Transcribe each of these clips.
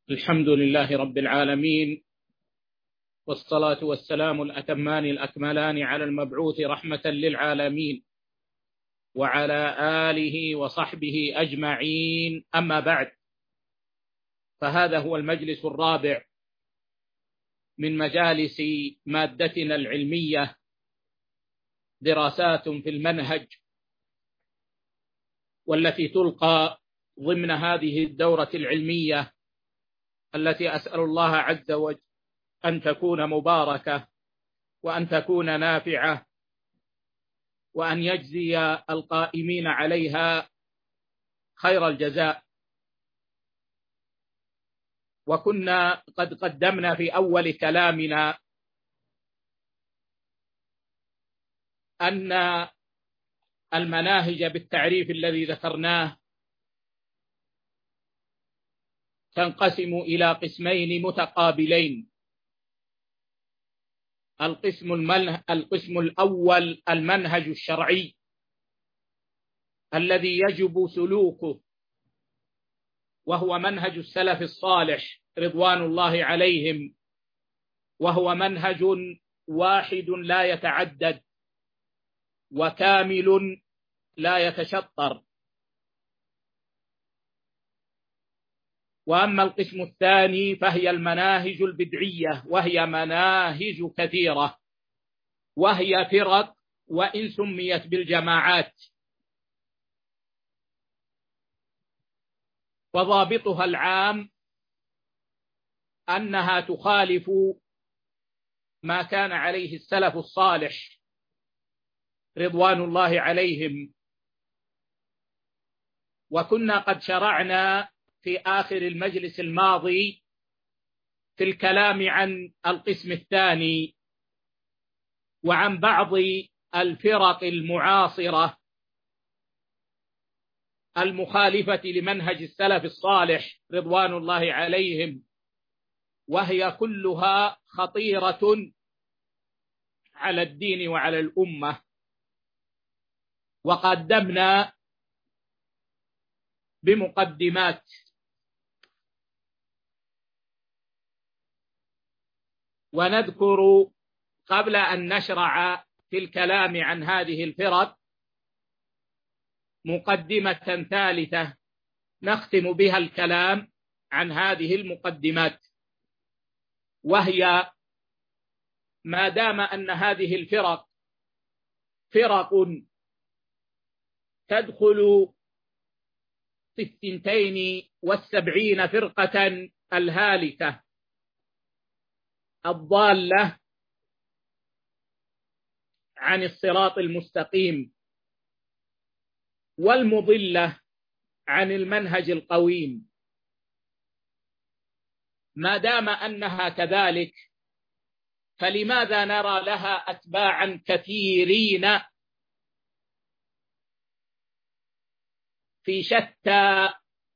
الحمد لله رب العالمين، والصلاة والسلام الأتمان الأكملان على المبعوث رحمة للعالمين وعلى آله وصحبه أجمعين. أما بعد، فهذا هو المجلس الرابع من مجالس مادتنا العلمية، دراسات في المنهج، والتي تلقى ضمن هذه الدورة العلمية التي أسأل الله عز وجل أن تكون مباركة وأن تكون نافعة، وأن يجزي القائمين عليها خير الجزاء. وكنا قد قدمنا في أول كلامنا أن المناهج بالتعريف الذي ذكرناه تنقسم إلى قسمين متقابلين. القسم الأول المنهج الشرعي الذي يجب سلوكه، وهو منهج السلف الصالح رضوان الله عليهم، وهو منهج واحد لا يتعدد وكامل لا يتشطر. وأما القسم الثاني فهي المناهج البدعية، وهي مناهج كثيرة، وهي فرق وإن سميت بالجماعات، وضابطها العام أنها تخالف ما كان عليه السلف الصالح رضوان الله عليهم. وكنا قد شرعنا في آخر المجلس الماضي في الكلام عن القسم الثاني وعن بعض الفرق المعاصرة المخالفة لمنهج السلف الصالح رضوان الله عليهم، وهي كلها خطيرة على الدين وعلى الأمة. وقدمنا بمقدمات، ونذكر قبل أن نشرع في الكلام عن هذه الفرق مقدمة ثالثة نختم بها الكلام عن هذه المقدمات، وهي ما دام أن هذه الفرق فرق تدخل في 72 فرقة الهالكة الضالة عن الصراط المستقيم والمضلة عن المنهج القويم، ما دام أنها كذلك فلماذا نرى لها أتباعا كثيرين في شتى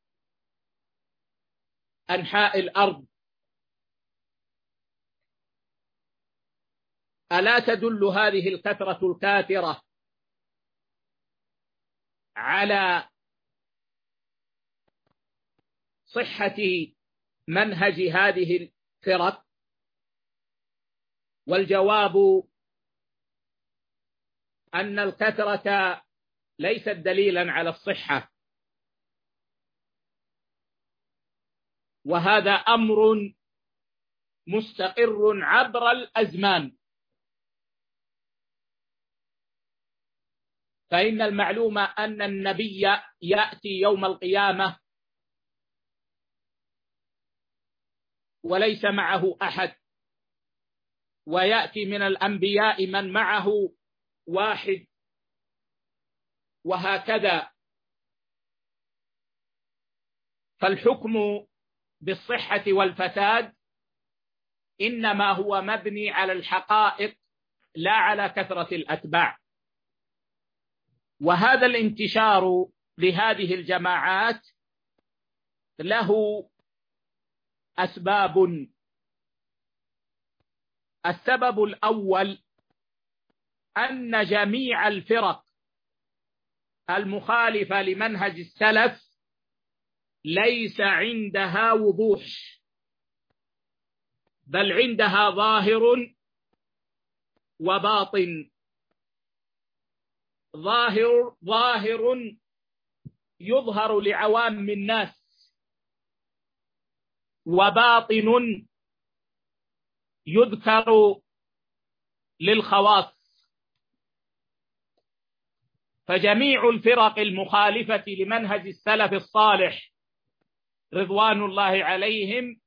أنحاء الأرض؟ ألا تدل هذه الكثرة الكاثرة على صحة منهج هذه الفرق؟ والجواب أن الكثرة ليست دليلا على الصحة، وهذا أمر مستقر عبر الأزمان. فإن المعلوم أن النبي يأتي يوم القيامة وليس معه أحد، ويأتي من الأنبياء من معه واحد، وهكذا. فالحكم بالصحة والفساد إنما هو مبني على الحقائق لا على كثرة الأتباع. وهذا الانتشار لهذه الجماعات له أسباب. السبب الأول أن جميع الفرق المخالفة لمنهج السلف ليس عندها وضوح بل عندها ظاهر وباطن. ظاهر يظهر لعوام الناس، وباطن يذكر للخواص. فجميع الفرق المخالفة لمنهج السلف الصالح رضوان الله عليهم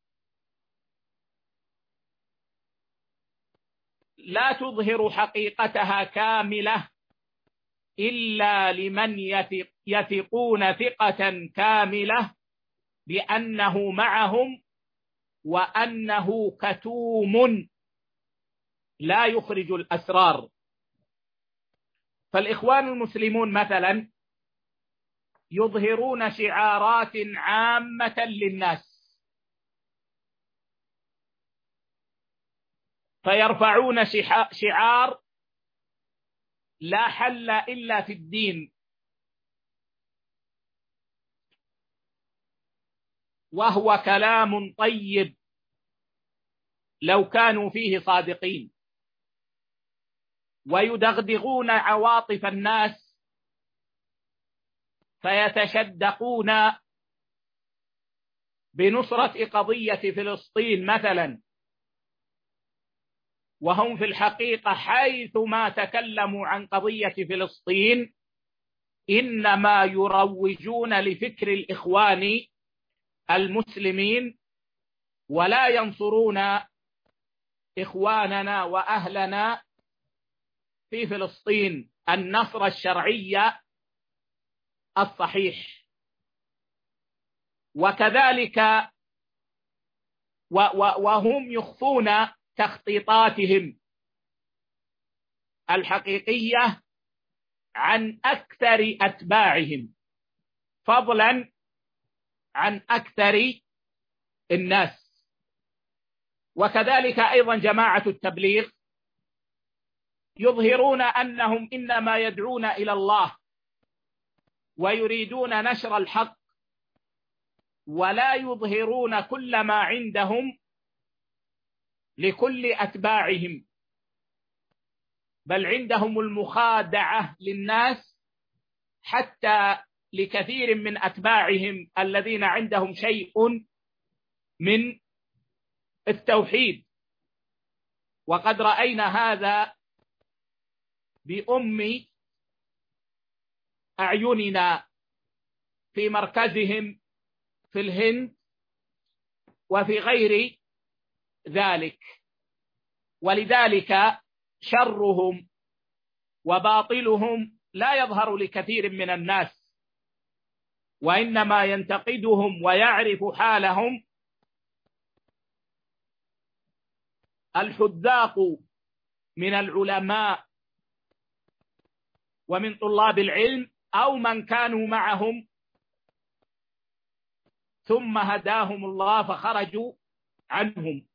لا تظهر حقيقتها كاملة إلا لمن يثقون ثقة كاملة بأنه معهم وأنه كتوم لا يخرج الأسرار. فالإخوان المسلمون مثلا يظهرون شعارات عامة للناس، فيرفعون شعار لا حل إلا في الدين، وهو كلام طيب لو كانوا فيه صادقين، ويدغدغون عواطف الناس فيتشدقون بنصرة قضية فلسطين مثلا، وهم في الحقيقة حيثما تكلموا عن قضية فلسطين إنما يروجون لفكر الإخوان المسلمين، ولا ينصرون إخواننا وأهلنا في فلسطين النصر الشرعي الصحيح. وكذلك وهم يخفون تخطيطاتهم الحقيقية عن أكثر أتباعهم، فضلا عن أكثر الناس. وكذلك أيضا جماعة التبليغ يظهرون أنهم إنما يدعون إلى الله ويريدون نشر الحق، ولا يظهرون كل ما عندهم لكل أتباعهم، بل عندهم المخادعة للناس حتى لكثير من أتباعهم الذين عندهم شيء من التوحيد. وقد رأينا هذا بأم أعيننا في مركزهم في الهند وفي غير ذلك. ولذلك شرهم وباطلهم لا يظهر لكثير من الناس، وإنما ينتقدهم ويعرف حالهم الحذاق من العلماء ومن طلاب العلم أو من كانوا معهم ثم هداهم الله فخرجوا عنهم.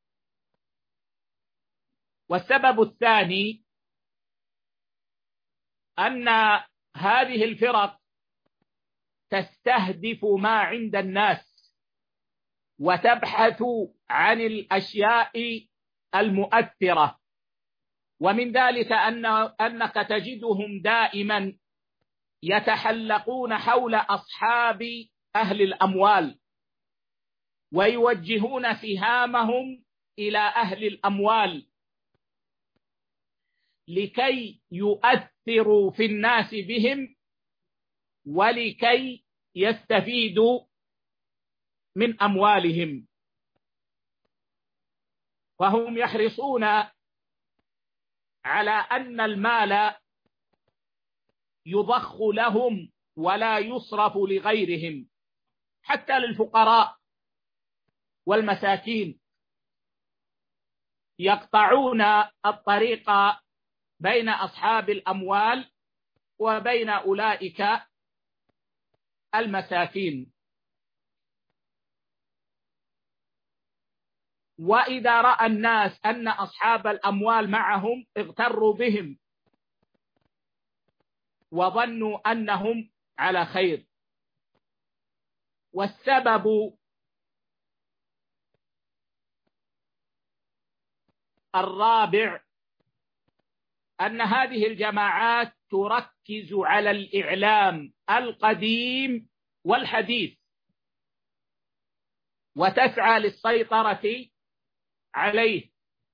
والسبب الثاني أن هذه الفرق تستهدف ما عند الناس وتبحث عن الأشياء المؤثرة، ومن ذلك أنك تجدهم دائما يتحلقون حول أصحاب أهل الأموال ويوجهون سهامهم إلى أهل الأموال لكي يؤثروا في الناس بهم ولكي يستفيدوا من أموالهم. فهم يحرصون على أن المال يضخ لهم ولا يصرف لغيرهم، حتى للفقراء والمساكين. يقطعون الطريق بين أصحاب الأموال وبين أولئك المساكين. وإذا رأى الناس أن أصحاب الأموال معهم اغتروا بهم وظنوا أنهم على خير. والسبب الرابع أن هذه الجماعات تركز على الإعلام القديم والحديث وتسعى للسيطرة عليه،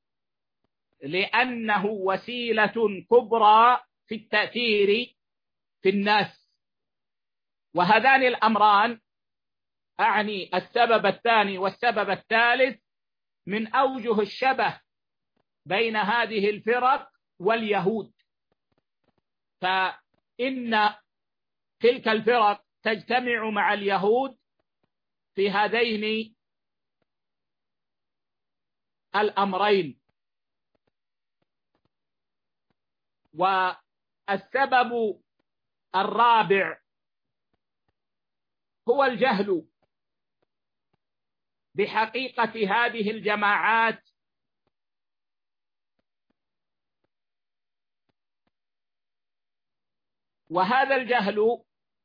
لأنه وسيلة كبرى في التأثير في الناس. وهذان الأمران، أعني السبب الثاني والسبب الثالث، من أوجه الشبه بين هذه الفرق واليهود. فإن تلك الفرق تجتمع مع اليهود في هذين الأمرين. والسبب الرابع هو الجهل بحقيقة هذه الجماعات وهذا الجهل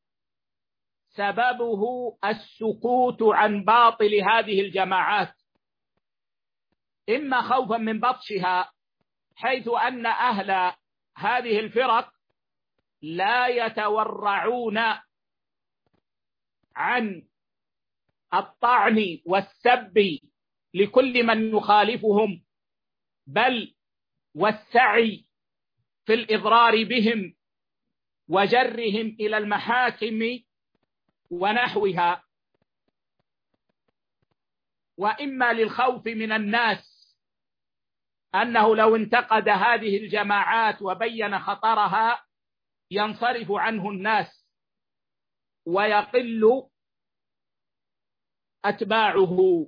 سببه السكوت عن باطل هذه الجماعات، إما خوفا من بطشها، حيث أن أهل هذه الفرق لا يتورعون عن الطعن والسب لكل من يخالفهم، بل والسعي في الإضرار بهم وجرهم إلى المحاكم ونحوها، وإما للخوف من الناس أنه لو انتقد هذه الجماعات وبين خطرها ينصرف عنه الناس ويقل أتباعه،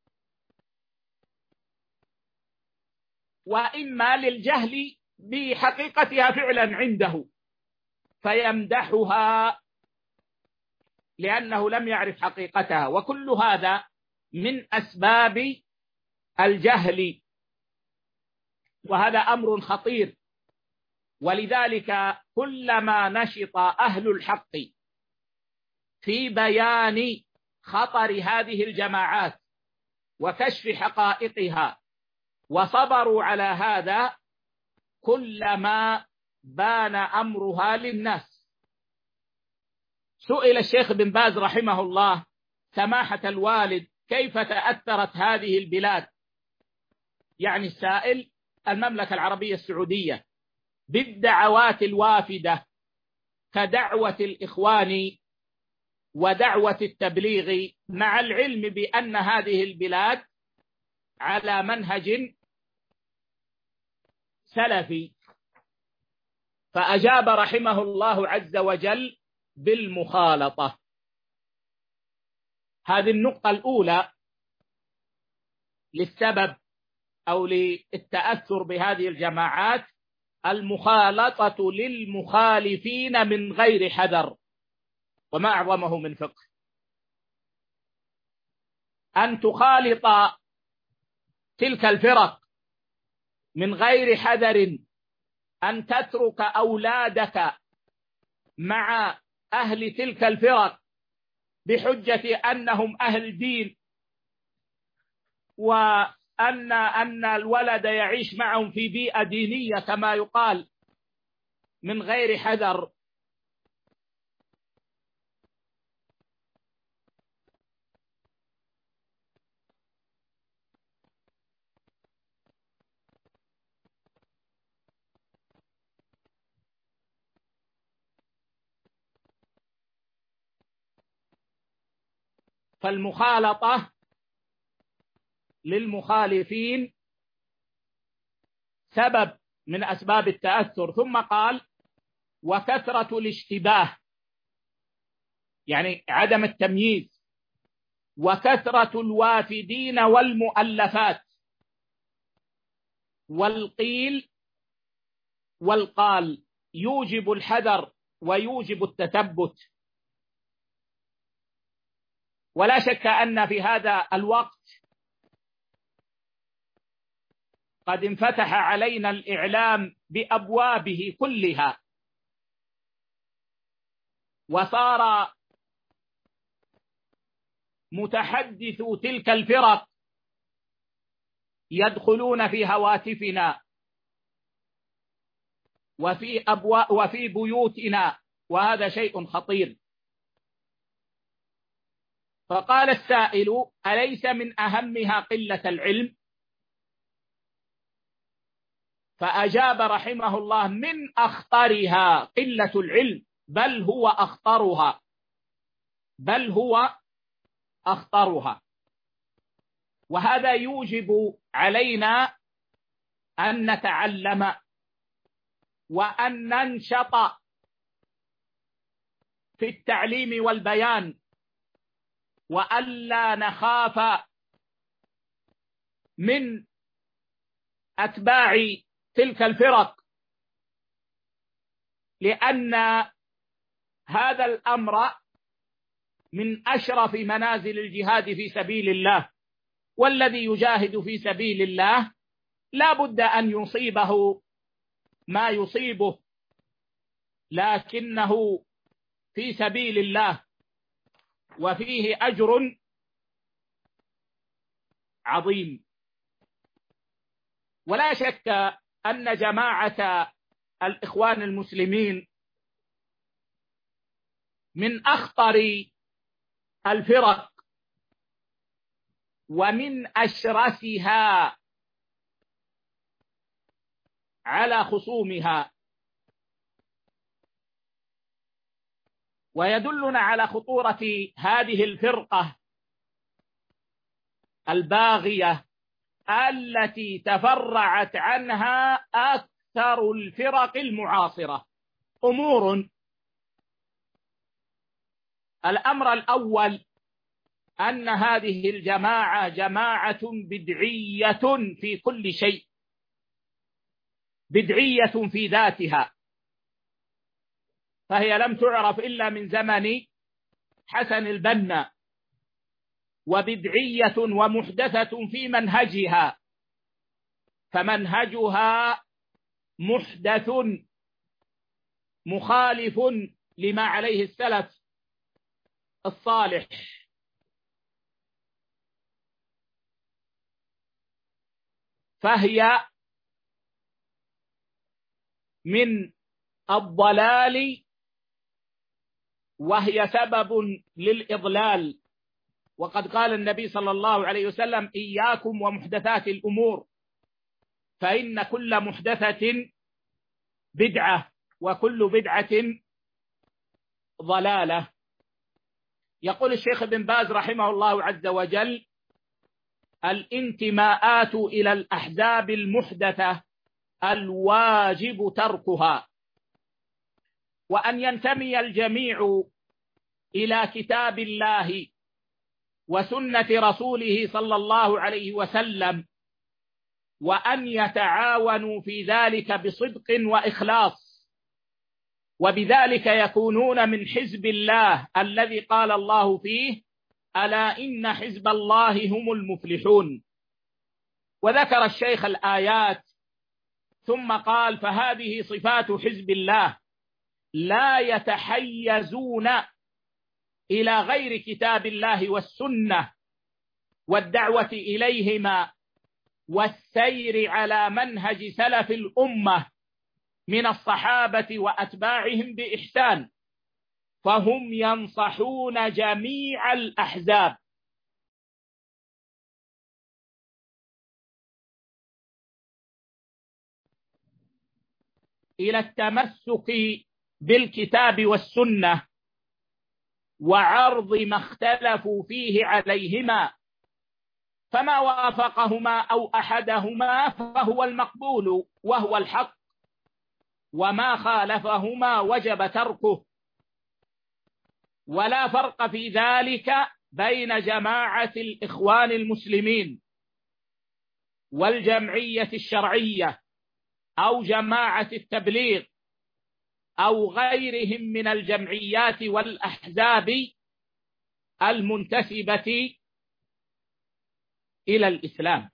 وإما للجهل بحقيقتها فعلا عنده فيمدحها لأنه لم يعرف حقيقتها. وكل هذا من أسباب الجهل، وهذا أمر خطير. ولذلك كلما نشط أهل الحق في بيان خطر هذه الجماعات وكشف حقائقها وصبروا على هذا، كلما بان أمرها للناس. سئل الشيخ بن باز رحمه الله سماحة الوالد كيف تأثرت هذه البلاد، يعني السائل المملكة العربية السعودية، بالدعوات الوافدة كدعوة الإخوان ودعوة التبليغ، مع العلم بأن هذه البلاد على منهج سلفي. فأجاب رحمه الله عز وجل بالمخالطة. هذه النقطة الأولى للسبب أو للتأثر بهذه الجماعات، المخالطة للمخالفين من غير حذر. وما أعظمه من فقه أن تخالط تلك الفرق من غير حذر، أن تترك أولادك مع أهل تلك الفرق بحجة أنهم أهل دين، وأن الولد يعيش معهم في بيئة دينية كما يقال، من غير حذر. فالمخالطة للمخالفين سبب من أسباب التأثر. ثم قال وكثرة الاشتباه، يعني عدم التمييز، وكثرة الوافدين والمؤلفات والقيل والقال يوجب الحذر ويوجب التثبت. ولا شك أن في هذا الوقت قد انفتح علينا الإعلام بأبوابه كلها، وصار متحدثو تلك الفرق يدخلون في هواتفنا وفي بيوتنا، وهذا شيء خطير. فقال السائل: أليس من أهمها قلة العلم؟ فأجاب رحمه الله: من أخطرها قلة العلم، بل هو أخطرها، بل هو أخطرها. وهذا يوجب علينا أن نتعلم وأن ننشط في التعليم والبيان، وألا نخاف من أتباع تلك الفرق، لأن هذا الأمر من أشرف منازل الجهاد في سبيل الله، والذي يجاهد في سبيل الله لا بد أن يصيبه ما يصيبه، لكنه في سبيل الله وفيه أجر عظيم. ولا شك أن جماعة الإخوان المسلمين من أخطر الفرق ومن أشرسها على خصومها، ويدلنا على خطورة هذه الفرقة الباغية التي تفرعت عنها أكثر الفرق المعاصرة أمور. الأمر الأول أن هذه الجماعة جماعة بدعية في كل شيء، بدعية في ذاتها، فهي لم تعرف إلا من زمن حسن البنا، وبدعية ومحدثة في منهجها، فمنهجها محدث مخالف لما عليه السلف الصالح. فهي من الضلال، وهي سبب للإضلال. وقد قال النبي صلى الله عليه وسلم: إياكم ومحدثات الأمور، فإن كل محدثة بدعة، وكل بدعة ضلالة. يقول الشيخ ابن باز رحمه الله عز وجل: الانتماءات إلى الأحزاب المحدثة الواجب تركها، وأن ينتمي الجميع إلى كتاب الله وسنة رسوله صلى الله عليه وسلم، وأن يتعاونوا في ذلك بصدق وإخلاص، وبذلك يكونون من حزب الله الذي قال الله فيه: ألا إن حزب الله هم المفلحون. وذكر الشيخ الآيات ثم قال: فهذه صفات حزب الله، لا يتحيزون إلى غير كتاب الله والسنة والدعوة إليهما والسير على منهج سلف الأمة من الصحابة وأتباعهم بإحسان، فهم ينصحون جميع الأحزاب إلى التمسك بالكتاب والسنة وعرض ما اختلفوا فيه عليهما، فما وافقهما أو أحدهما فهو المقبول وهو الحق، وما خالفهما وجب تركه. ولا فرق في ذلك بين جماعة الإخوان المسلمين والجمعية الشرعية أو جماعة التبليغ أو غيرهم من الجمعيات والأحزاب المنتسبة إلى الإسلام.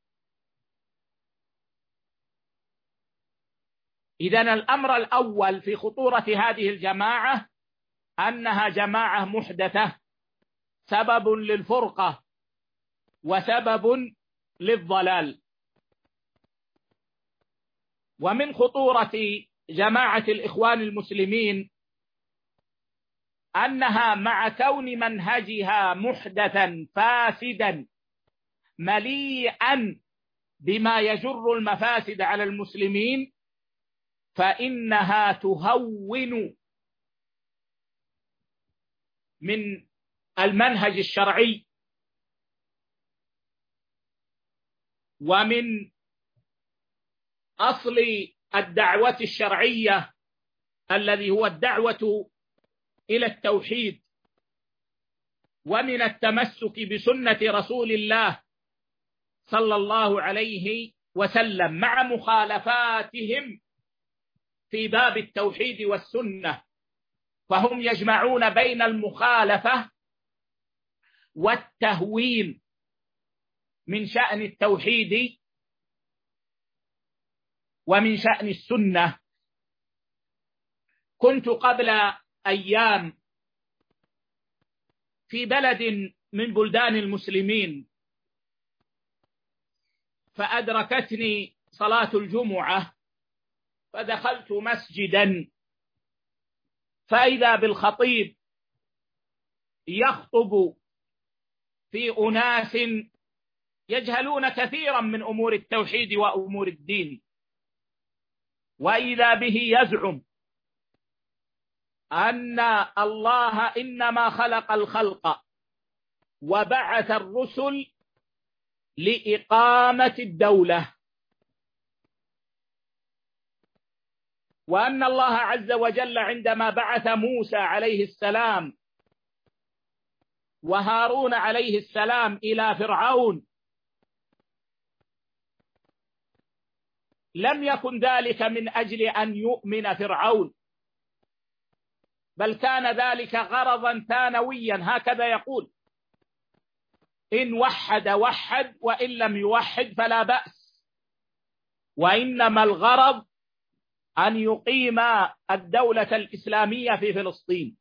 إذن الأمر الأول في خطورة هذه الجماعة أنها جماعة محدثة، سبب للفرقة وسبب للضلال. ومن خطورة جماعة الإخوان المسلمين أنها مع كون منهجها محدثا فاسدا مليئا بما يجر المفاسد على المسلمين، فإنها تهون من المنهج الشرعي ومن أصل الدعوة الشرعية الذي هو الدعوة إلى التوحيد، ومن التمسك بسنة رسول الله صلى الله عليه وسلم، مع مخالفاتهم في باب التوحيد والسنة، فهم يجمعون بين المخالفة والتهوين من شأن التوحيد ومن شأن السنة. كنت قبل أيام في بلد من بلدان المسلمين، فأدركتني صلاة الجمعة، فدخلت مسجدا فإذا بالخطيب يخطب في أناس يجهلون كثيرا من أمور التوحيد وأمور الدين، وإذا به يزعم أن الله إنما خلق الخلق وبعث الرسل لإقامة الدولة، وأن الله عز وجل عندما بعث موسى عليه السلام وهارون عليه السلام إلى فرعون لم يكن ذلك من أجل أن يؤمن فرعون، بل كان ذلك غرضا ثانويا، هكذا يقول: إن وحد وحد، وإن لم يوحد فلا بأس، وإنما الغرض أن يقيم الدولة الإسلامية في فلسطين.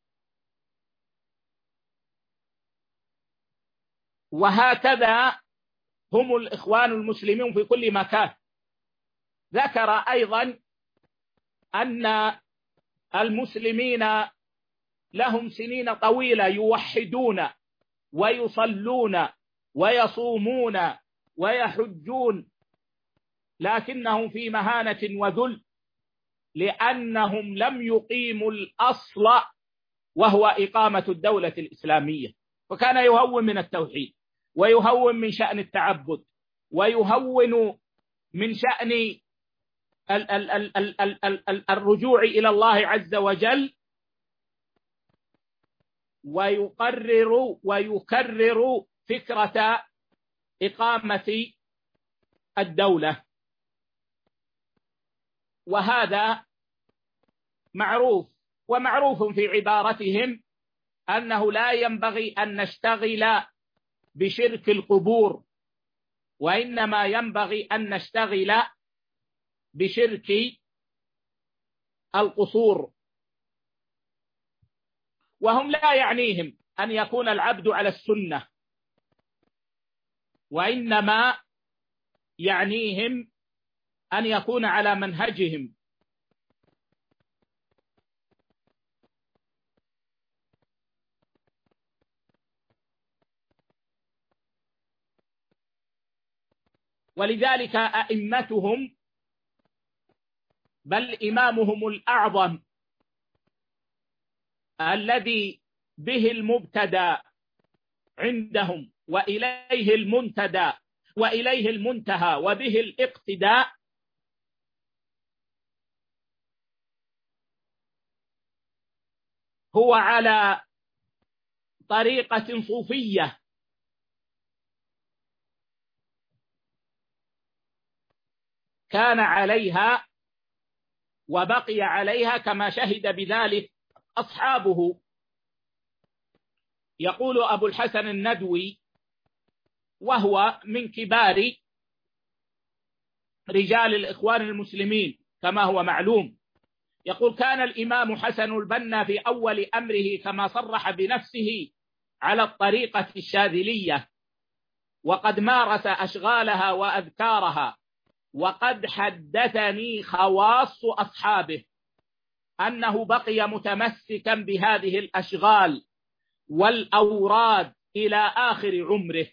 وهكذا هم الإخوان المسلمون في كل مكان. ذكر أيضا أن المسلمين لهم سنين طويلة يوحدون ويصلون ويصومون ويحجون، لكنهم في مهانة وذل، لأنهم لم يقيموا الأصل وهو إقامة الدولة الإسلامية. فكان يهون من التوحيد، ويهون من شأن التعبد، ويهون من شأن الرجوع إلى الله عز وجل، ويقرر ويكرر فكرة إقامة الدولة. وهذا معروف، ومعروف في عبارتهم أنه لا ينبغي أن نشتغل بشرك القبور، وإنما ينبغي أن نشتغل بشرك القصور. وهم لا يعنيهم أن يكون العبد على السنة، وإنما يعنيهم أن يكون على منهجهم. ولذلك أئمتهم، بل إمامهم الأعظم الذي به المبتدى عندهم وإليه المنتدى وإليه المنتهى وبه الاقتداء، هو على طريقة صوفية كان عليها وبقي عليها، كما شهد بذلك أصحابه. يقول أبو الحسن الندوي، وهو من كبار رجال الإخوان المسلمين كما هو معلوم، يقول: كان الإمام حسن البنا في أول أمره كما صرح بنفسه على الطريقة الشاذلية، وقد مارس أشغالها وأذكارها وقد حدثني خواص أصحابه أنه بقي متمسكا بهذه الأشغال والأوراد إلى آخر عمره.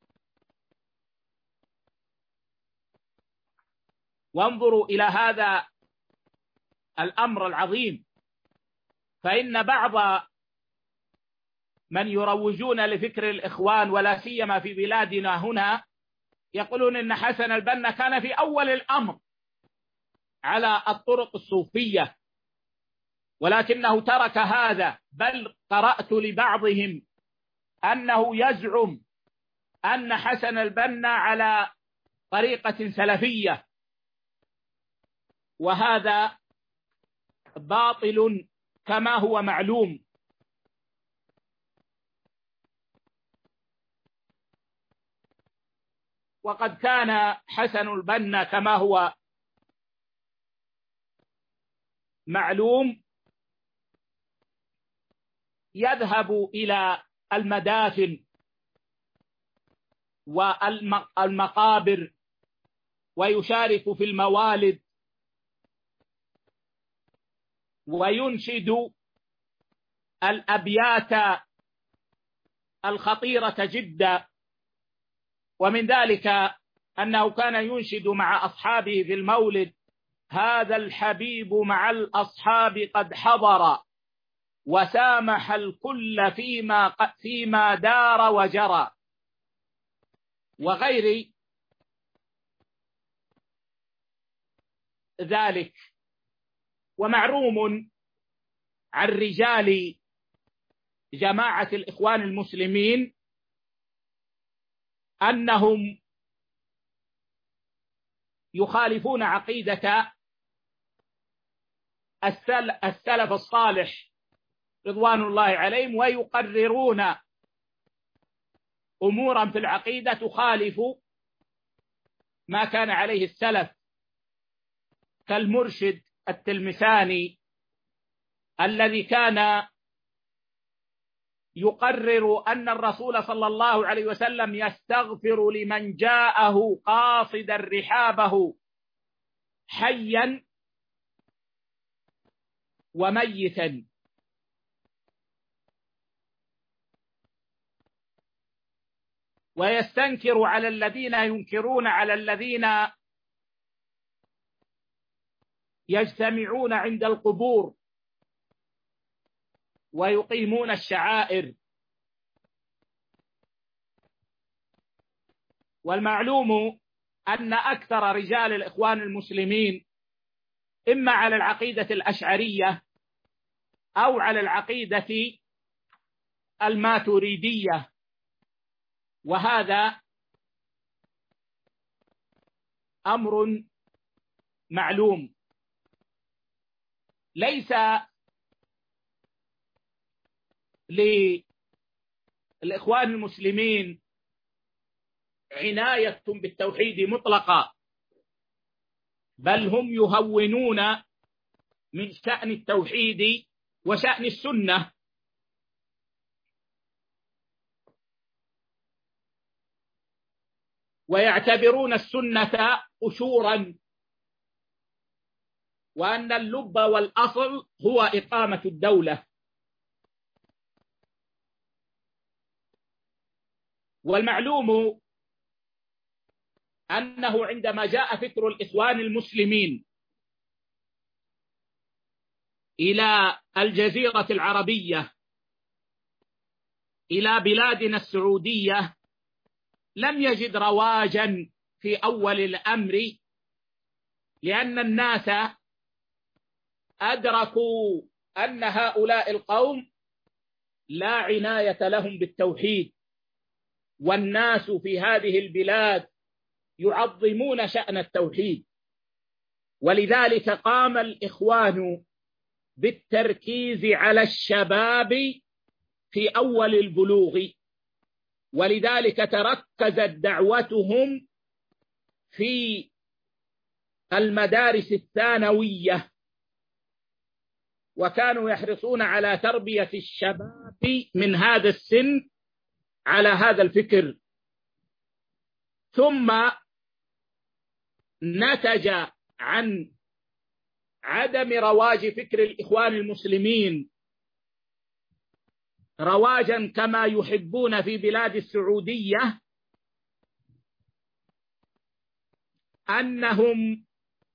وانظروا إلى هذا الأمر العظيم، فإن بعض من يروجون لفكر الإخوان ولا سيما في بلادنا هنا يقولون إن حسن البنا كان في أول الأمر على الطرق الصوفية، ولكنه ترك هذا، بل قرأت لبعضهم أنه يزعم أن حسن البنا على طريقة سلفية، وهذا باطل كما هو معلوم. وقد كان حسن البنا كما هو معلوم يذهب إلى المدافن والمقابر ويشارك في الموالد وينشد الأبيات الخطيرة جدا، ومن ذلك أنه كان ينشد مع أصحابه في المولد: هذا الحبيب مع الأصحاب قد حضر وسامح الكل فيما دار وجرى، وغير ذلك. ومعروم عن رجال جماعة الإخوان المسلمين أنهم يخالفون عقيدة السلف الصالح رضوان الله عليهم، ويقررون أمورا في العقيدة تخالف ما كان عليه السلف، كالمرشد التلمساني الذي كان يقرر أن الرسول صلى الله عليه وسلم يستغفر لمن جاءه قاصدا رحابه حيا وميتا. ويستنكر على الذين ينكرون على الذين يجتمعون عند القبور ويقيمون الشعائر. والمعلوم أن أكثر رجال الإخوان المسلمين إما على العقيدة الأشعرية أو على العقيدة الماتريدية، وهذا أمر معلوم. ليس للإخوان المسلمين عناية بالتوحيد مطلقا، بل هم يهونون من شأن التوحيد وشأن السنة، ويعتبرون السنة قشورا، وأن اللب والأصل هو إقامة الدولة. والمعلوم أنه عندما جاء فكر الإخوان المسلمين إلى الجزيرة العربية، إلى بلادنا السعودية، لم يجد رواجا في أول الأمر، لأن الناس أدركوا أن هؤلاء القوم لا عناية لهم بالتوحيد، والناس في هذه البلاد يعظمون شأن التوحيد. ولذلك قام الإخوان بالتركيز على الشباب في أول البلوغ، ولذلك تركزت دعوتهم في المدارس الثانوية، وكانوا يحرصون على تربية الشباب من هذا السن على هذا الفكر. ثم نتج عن عدم رواج فكر الإخوان المسلمين رواجا كما يحبون في بلاد السعودية، أنهم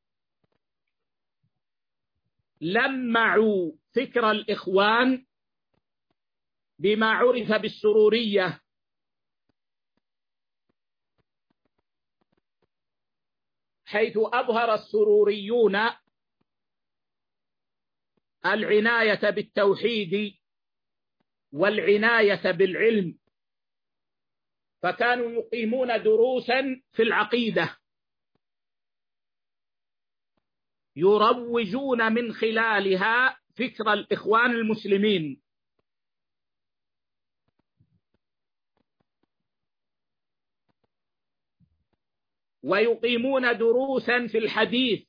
لمعوا فكر الإخوان بما عرف بالسرورية، حيث أظهر السروريون العناية بالتوحيد والعناية بالعلم، فكانوا يقيمون دروسا في العقيدة يروجون من خلالها فكر الإخوان المسلمين، ويقيمون دروسا في الحديث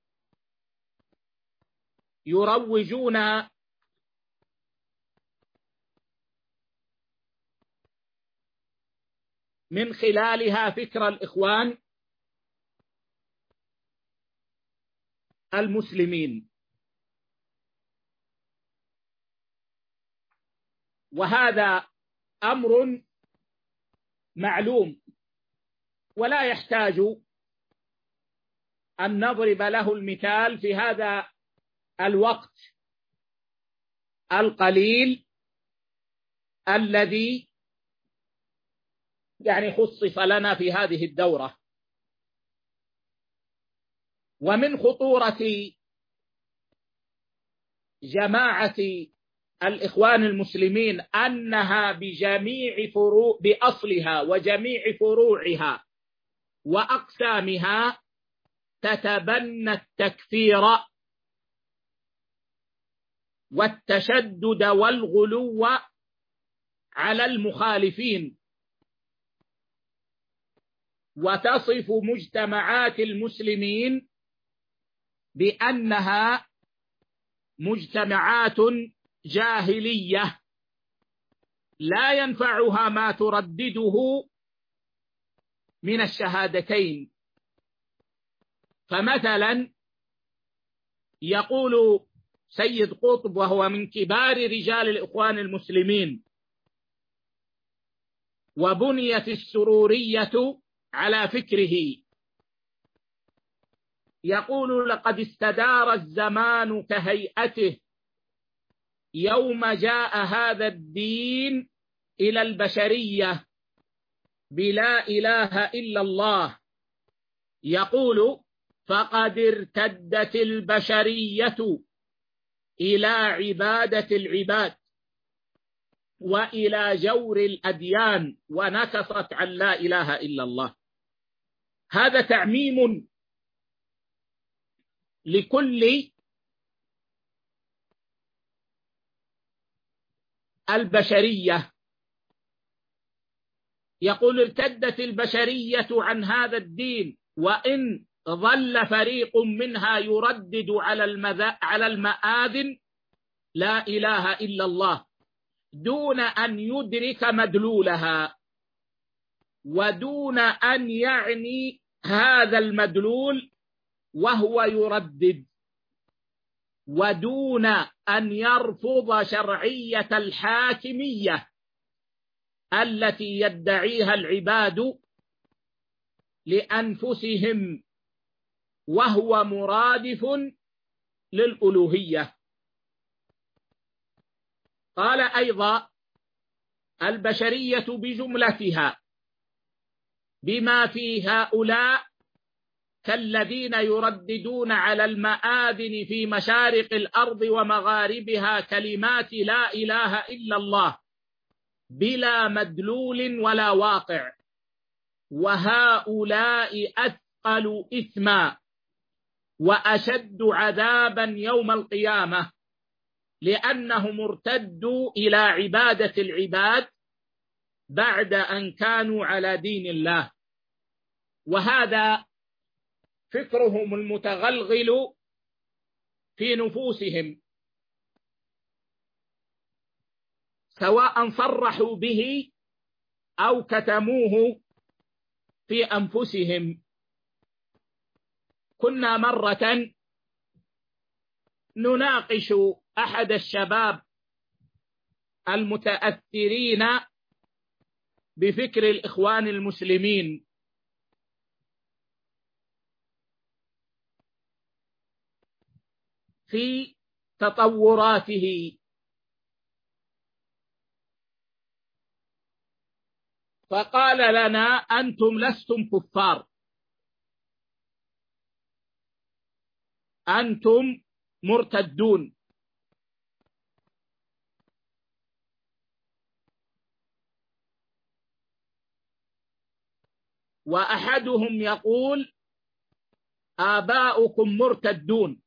يروجون من خلالها فكر الإخوان المسلمين. وهذا أمر معلوم ولا يحتاج أن نضرب له المثال في هذا الوقت القليل الذي خصص لنا في هذه الدورة. ومن خطورة جماعة الإخوان المسلمين أنها بأصلها وجميع فروعها وأقسامها تتبنى التكفير والتشدد والغلو على المخالفين، وتصف مجتمعات المسلمين بأنها مجتمعات جاهلية لا ينفعها ما تردده من الشهادتين. فمثلا يقول سيد قطب، وهو من كبار رجال الإخوان المسلمين، وبنيت السرورية على فكره، يقول: لقد استدار الزمان كهيئته يوم جاء هذا الدين إلى البشرية بلا إله إلا الله. يقول: فقد ارتدت البشرية إلى عبادة العباد وإلى جور الأديان ونكصت عن لا إله إلا الله. هذا تعميم لكل البشرية. يقول: ارتدت البشرية عن هذا الدين، وإن ظل فريق منها يردد على المآذن لا إله إلا الله دون أن يدرك مدلولها، ودون أن يعني هذا المدلول وهو يردد، ودون أن يرفض شرعية الحاكمية التي يدعيها العباد لأنفسهم، وهو مرادف للألوهية. قال أيضا: البشرية بجملتها بما في هؤلاء كالذين يرددون على المآذن في مشارق الأرض ومغاربها كلمات لا إله إلا الله بلا مدلول ولا واقع، وهؤلاء أثقل إثما وأشد عذابا يوم القيامة، لأنهم ارتدوا إلى عبادة العباد بعد أن كانوا على دين الله. وهذا فكرهم المتغلغل في نفوسهم، سواء صرحوا به أو كتموه في أنفسهم. كنا مرة نناقش أحد الشباب المتأثرين بفكر الإخوان المسلمين، في تطوراته، فقال لنا: أنتم لستم كفار، أنتم مرتدون. وأحدهم يقول: آباؤكم مرتدون،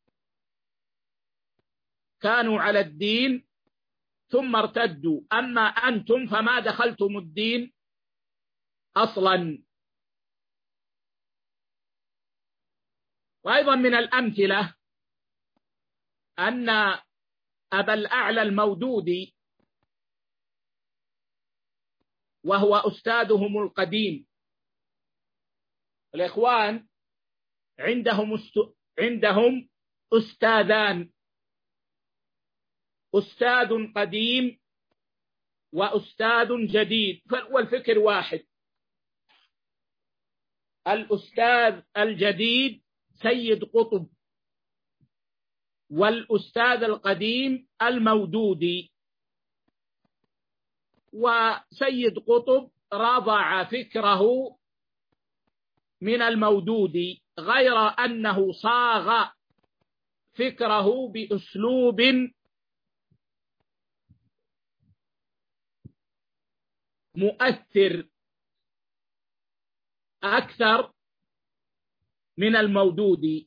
كانوا على الدين ثم ارتدوا، أما أنتم فما دخلتم الدين أصلا. وأيضا من الأمثلة أن أبا الأعلى المودودي، وهو أستاذهم القديم، الإخوان عندهم أستاذان، أستاذ قديم وأستاذ جديد، والفكر واحد. الأستاذ الجديد سيد قطب، والأستاذ القديم المودودي. وسيد قطب رضع فكره من المودودي، غير أنه صاغ فكره بأسلوب مؤثر أكثر من المودودي.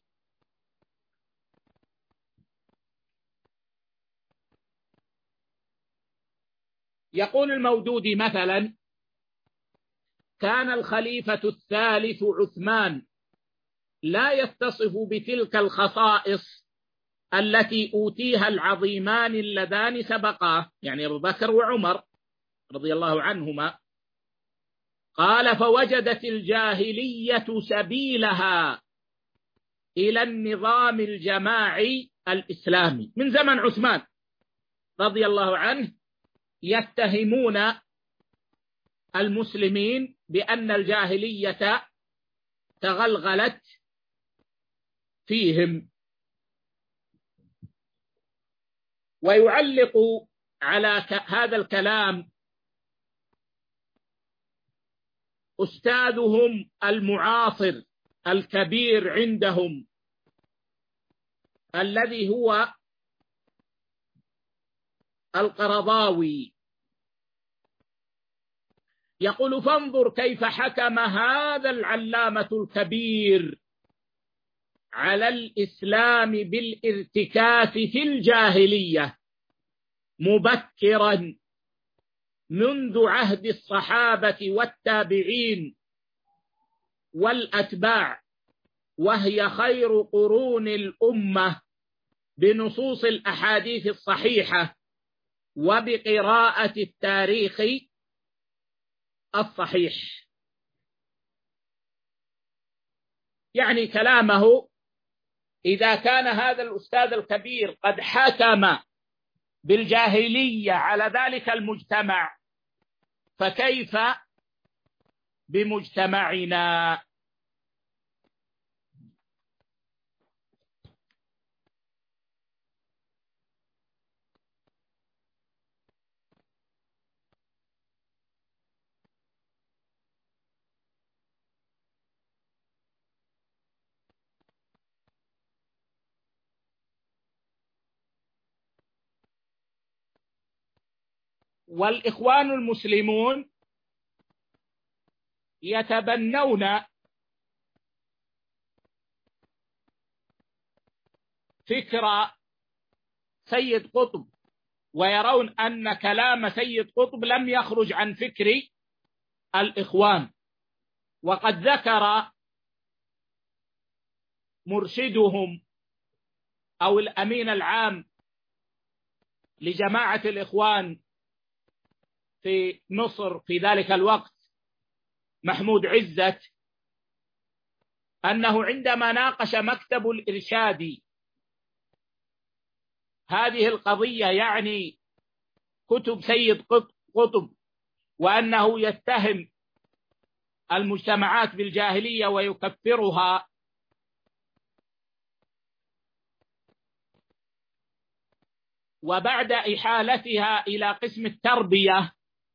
يقول المودودي مثلا: كان الخليفة الثالث عثمان لا يتصف بتلك الخصائص التي أوتيها العظيمان اللذان سبقاه، يعني أبو بكر وعمر رضي الله عنهما. قال: فوجدت الجاهلية سبيلها إلى النظام الجماعي الإسلامي من زمن عثمان رضي الله عنه، يتهمون المسلمين بأن الجاهلية تغلغلت فيهم. ويعلق على هذا الكلام أستاذهم المعاصر الكبير عندهم، الذي هو القرضاوي. يقول: فانظر كيف حكم هذا العلامة الكبير على الإسلام بالارتكاس في الجاهلية مبكرا منذ عهد الصحابة والتابعين والأتباع، وهي خير قرون الأمة، بنصوص الأحاديث الصحيحة وبقراءة التاريخ الصحيح. يعني كلامه: إذا كان هذا الأستاذ الكبير قد حكم بالجاهلية على ذلك المجتمع، فكيف بمجتمعنا؟ والإخوان المسلمون يتبنون فكر سيد قطب، ويرون أن كلام سيد قطب لم يخرج عن فكر الإخوان. وقد ذكر مرشدهم أو الأمين العام لجماعة الإخوان في مصر في ذلك الوقت، محمود عزت، أنه عندما ناقش مكتب الإرشاد هذه القضية، يعني كتب سيد قطب، وأنه يتهم المجتمعات بالجاهلية ويكفرها، وبعد إحالتها إلى قسم التربية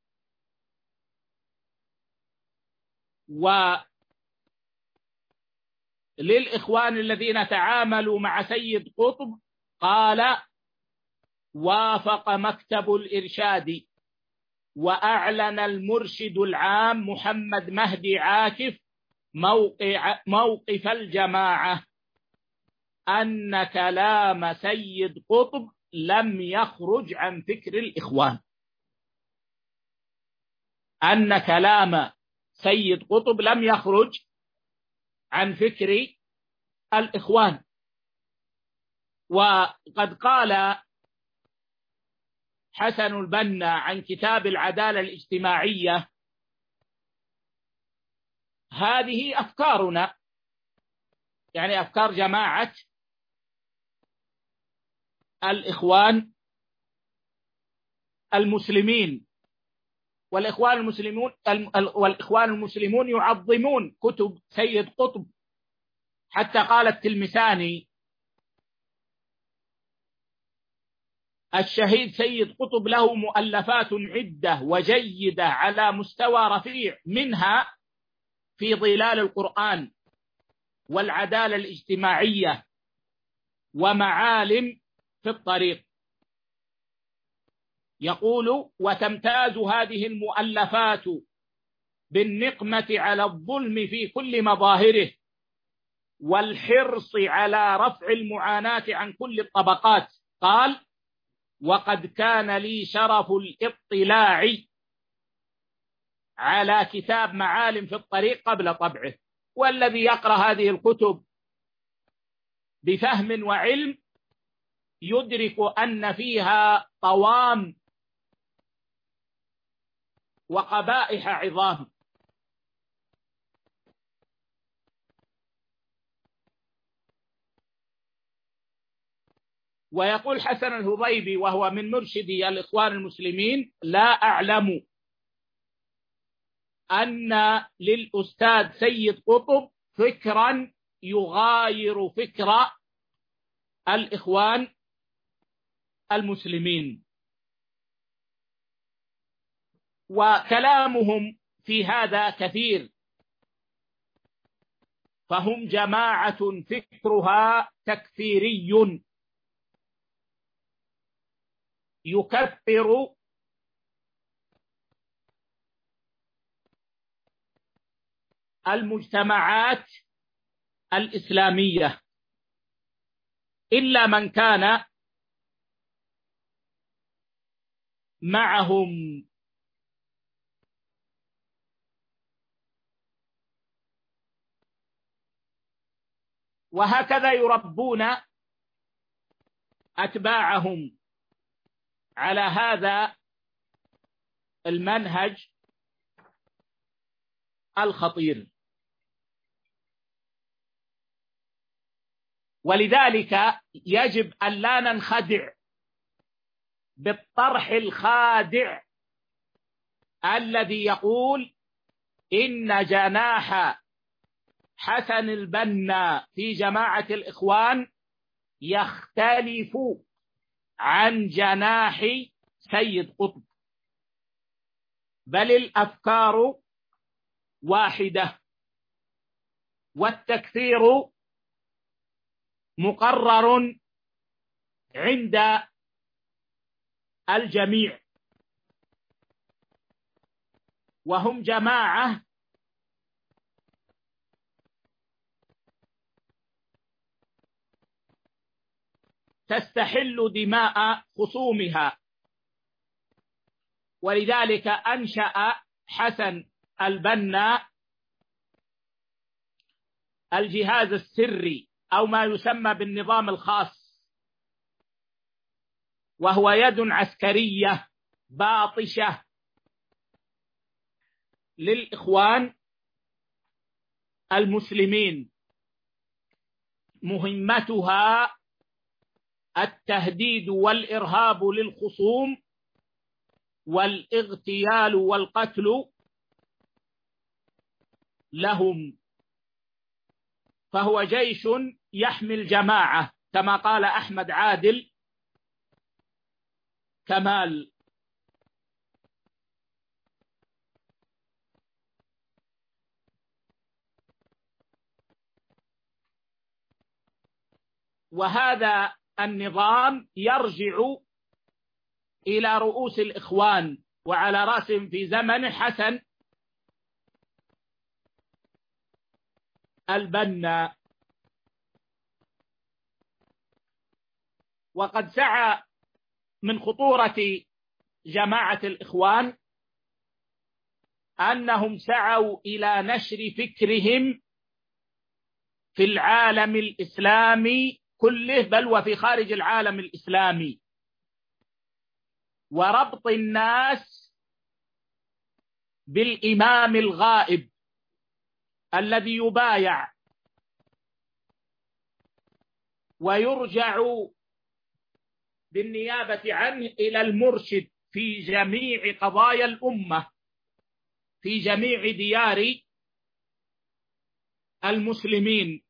وللإخوان الذين تعاملوا مع سيد قطب، قال: وافق مكتب الإرشاد وأعلن المرشد العام محمد مهدي عاكف موقف الجماعة أن كلام سيد قطب لم يخرج عن فكر الإخوان، أن كلام سيد قطب لم يخرج عن فكر الإخوان. وقد قال حسن البنا عن كتاب العدالة الاجتماعية: هذه أفكارنا، يعني أفكار جماعة الإخوان المسلمين، والإخوان المسلمون يعظمون كتب سيد قطب، حتى قال التلمساني: الشهيد سيد قطب له مؤلفات عدة وجيدة على مستوى رفيع، منها في ظلال القرآن والعدالة الاجتماعية ومعالم في الطريق. يقول: وتمتاز هذه المؤلفات بالنقمة على الظلم في كل مظاهره، والحرص على رفع المعاناة عن كل الطبقات. قال: وقد كان لي شرف الاطلاع على كتاب معالم في الطريق قبل طبعه، والذي يقرأ هذه الكتب بفهم وعلم يدرك أن فيها طوام وقبائح عظام. ويقول حسن الهضيبي وهو من مرشدي الإخوان المسلمين: لا أعلم أن للأستاذ سيد قطب فكرا يغاير فكر الإخوان المسلمين. وكلامهم في هذا كثير، فهم جماعة فكرها تكفيري يكفر المجتمعات الإسلامية إلا من كان معهم. وهكذا يربون أتباعهم على هذا المنهج الخطير. ولذلك يجب أن لا ننخدع بالطرح الخادع الذي يقول إن جناح حسن البنا في جماعة الإخوان يختلف عن جناح سيد قطب، بل الأفكار واحدة، والتكفير مقرر عند الجميع، وهم جماعة تستحل دماء خصومها. ولذلك أنشأ حسن البنا الجهاز السري أو ما يسمى بالنظام الخاص، وهو يد عسكرية باطشة للإخوان المسلمين مهمتها التهديد والإرهاب للخصوم والاغتيال والقتل لهم، فهو جيش يحمي الجماعة كما قال أحمد عادل كمال. وهذا النظام يرجع إلى رؤوس الإخوان، وعلى رأسهم في زمن حسن البنا. وقد سعى من خطورة جماعة الإخوان أنهم سعوا إلى نشر فكرهم في العالم الإسلامي كله، بل وفي خارج العالم الإسلامي، وربط الناس بالإمام الغائب الذي يبايع ويرجع بالنيابة عنه إلى المرشد في جميع قضايا الأمة في جميع ديار المسلمين.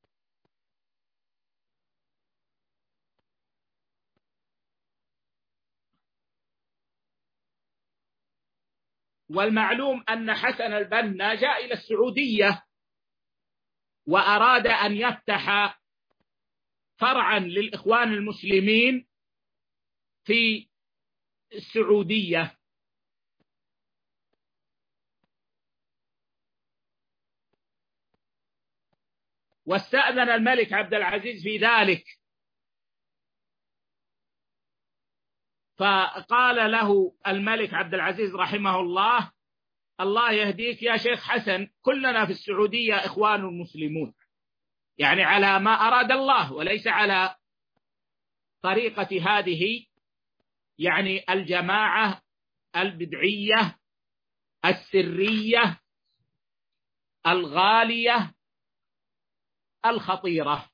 والمعلوم أن حسن البنا جاء إلى السعودية وأراد أن يفتح فرعا للإخوان المسلمين في السعودية، واستأذن الملك عبد العزيز في ذلك، فقال له الملك عبد العزيز رحمه الله: الله يهديك يا شيخ حسن، كلنا في السعودية إخوان مسلمون، يعني على ما أراد الله وليس على طريقة هذه يعني الجماعة البدعية السرية الغالية الخطيرة.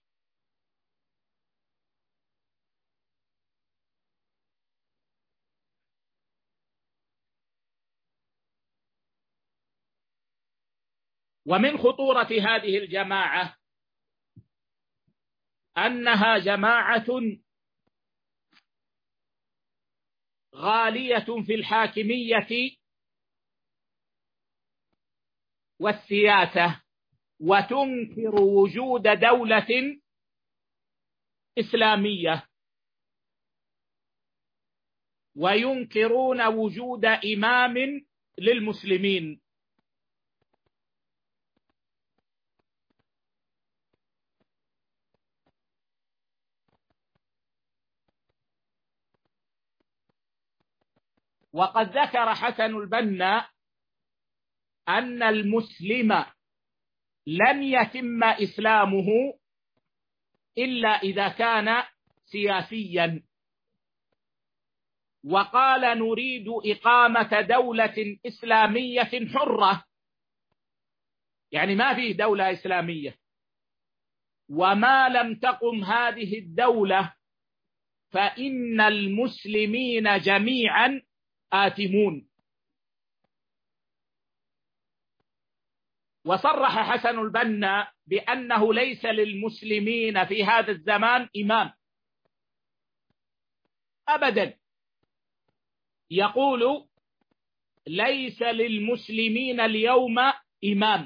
ومن خطورة هذه الجماعة أنها جماعة غالية في الحاكمية والسياسة، وتنكر وجود دولة إسلامية، وينكرون وجود إمام للمسلمين. وقد ذكر حسن البنا أن المسلم لن يتم إسلامه إلا إذا كان سياسيا، وقال: نريد إقامة دولة إسلامية حرة، يعني ما فيه دولة إسلامية، وما لم تقم هذه الدولة فإن المسلمين جميعا آثمون. وصرح حسن البنا بأنه ليس للمسلمين في هذا الزمان إمام أبدا، يقول: ليس للمسلمين اليوم إمام،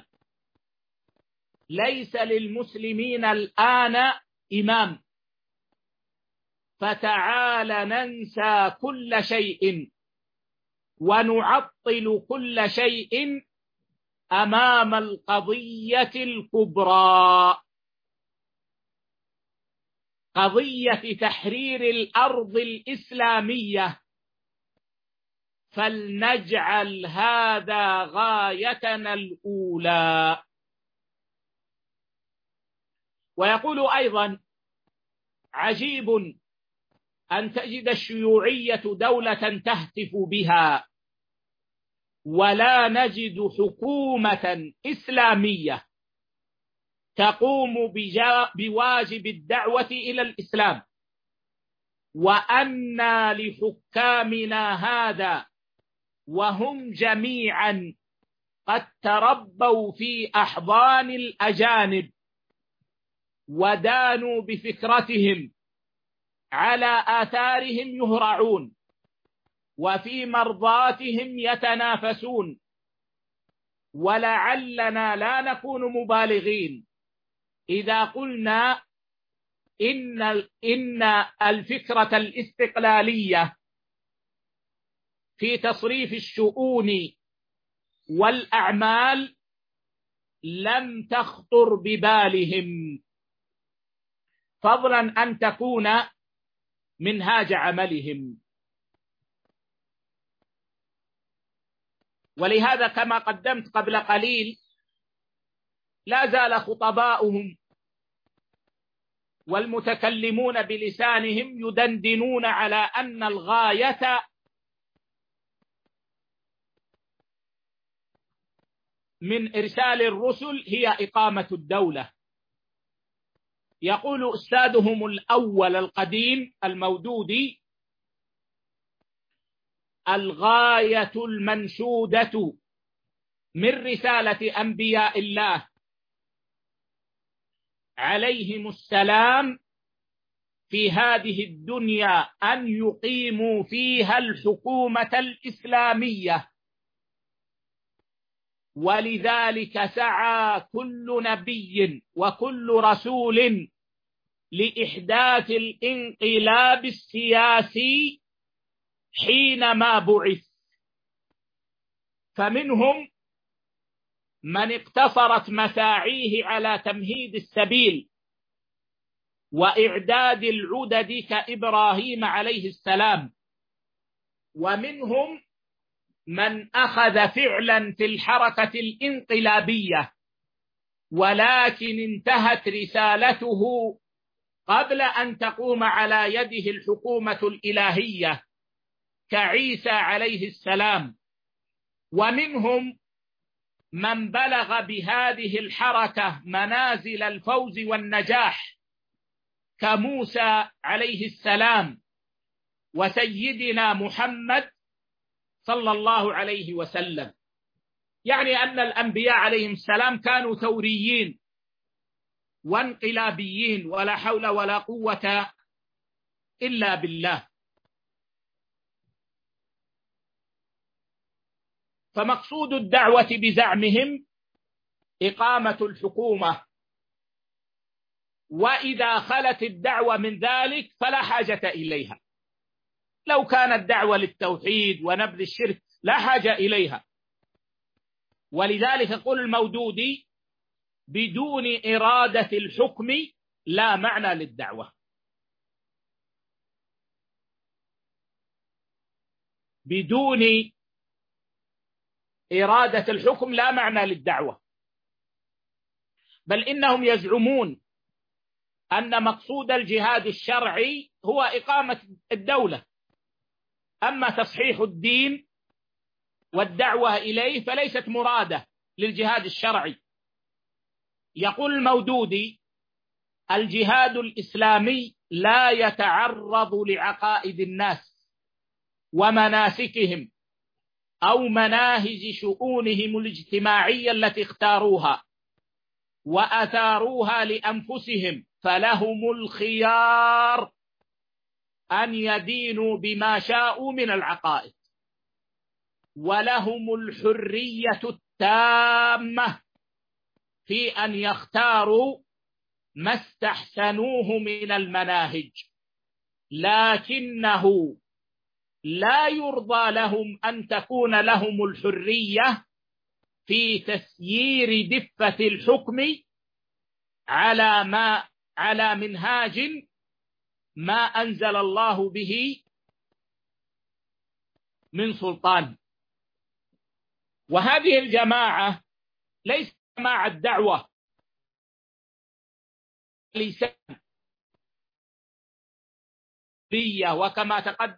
ليس للمسلمين الآن إمام، فتعال ننسى كل شيء ونعطل كل شيء أمام القضية الكبرى، قضية تحرير الأرض الإسلامية، فلنجعل هذا غايتنا الأولى. ويقول أيضا: عجيب أن تجد الشيوعية دولة تهتف بها ولا نجد حكومة إسلامية. تقوم بواجب الدعوة إلى الإسلام، وأن لحكامنا هذا وهم جميعا قد تربوا في أحضان الأجانب ودانوا بفكرتهم، على آثارهم يهرعون وفي مرضاتهم يتنافسون، ولعلنا لا نكون مبالغين إذا قلنا إن الفكرة الاستقلالية في تصريف الشؤون والأعمال لم تخطر ببالهم، فضلا أن تكون منهاج عملهم. ولهذا كما قدمت قبل قليل، لا زال خطباؤهم والمتكلمون بلسانهم يدندنون على أن الغاية من إرسال الرسل هي إقامة الدولة. يقول أستاذهم الأول القديم المودودي: الغاية المنشودة من رسالة أنبياء الله عليهم السلام في هذه الدنيا أن يقيموا فيها الحكومة الإسلامية، ولذلك سعى كل نبي وكل رسول لإحداث الانقلاب السياسي حينما بعث، فمنهم من اقتصرت مساعيه على تمهيد السبيل وإعداد العدد كإبراهيم عليه السلام، ومنهم من أخذ فعلا في الحركة الانقلابية، ولكن انتهت رسالته قبل أن تقوم على يده الحكومة الإلهية كعيسى عليه السلام، ومنهم من بلغ بهذه الحركة منازل الفوز والنجاح كموسى عليه السلام وسيدنا محمد صلى الله عليه وسلم. يعني أن الأنبياء عليهم السلام كانوا ثوريين وانقلابيين، ولا حول ولا قوة إلا بالله. فمقصود الدعوة بزعمهم إقامة الحكومة، وإذا خلت الدعوة من ذلك فلا حاجة إليها. لو كانت دعوة للتوحيد ونبذ الشرك لا حاجة إليها. ولذلك يقول المودودي: بدون إرادة الحكم لا معنى للدعوة. بدون إرادة الحكم لا معنى للدعوة، بل إنهم يزعمون أن مقصود الجهاد الشرعي هو إقامة الدولة، أما تصحيح الدين والدعوة إليه فليست مرادة للجهاد الشرعي. يقول المودودي: الجهاد الإسلامي لا يتعرض لعقائد الناس ومناسكهم أو مناهج شؤونهم الاجتماعية التي اختاروها وأثاروها لأنفسهم، فلهم الخيار أن يدينوا بما شاءوا من العقائد، ولهم الحرية التامة في أن يختاروا ما استحسنوه من المناهج، لكنه لا يرضى لهم أن تكون لهم الحرية في تسيير دفة الحكم على منهاج ما أنزل الله به من سلطان. وهذه الجماعة ليست جماعة دعوة لسان، وكما تقدم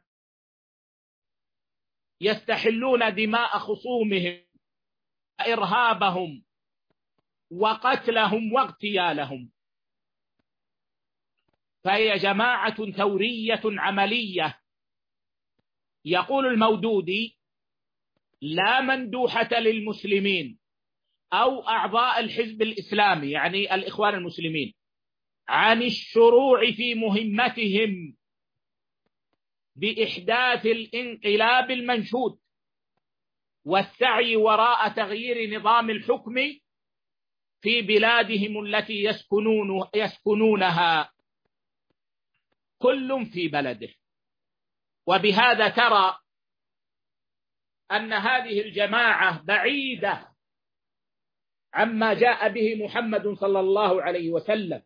يستحلون دماء خصومهم وإرهابهم وقتلهم واغتيالهم. فهي جماعة ثورية عملية. يقول المودودي: لا مندوحة للمسلمين أو أعضاء الحزب الإسلامي، يعني الإخوان المسلمين، عن الشروع في مهمتهم بإحداث الانقلاب المنشود والسعي وراء تغيير نظام الحكم في بلادهم التي يسكنونها، كل في بلده. وبهذا ترى أن هذه الجماعة بعيدة عما جاء به محمد صلى الله عليه وسلم،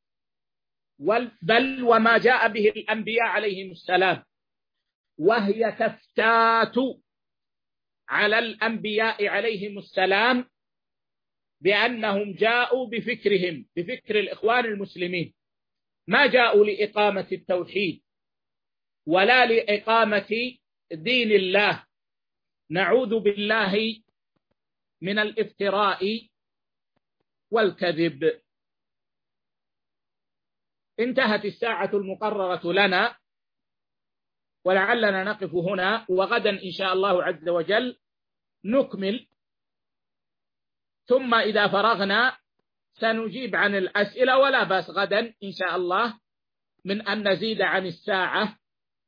بل وما جاء به الأنبياء عليهم السلام، وهي تفتات على الأنبياء عليهم السلام بأنهم جاءوا بفكرهم، بفكر الإخوان المسلمين، ما جاءوا لإقامة التوحيد ولا لإقامة دين الله. نعوذ بالله من الافتراء والكذب. انتهت الساعة المقررة لنا، ولعلنا نقف هنا، وغدا إن شاء الله عز وجل نكمل، ثم إذا فرغنا سنجيب عن الأسئلة، ولا بأس غدا إن شاء الله من أن نزيد عن الساعة،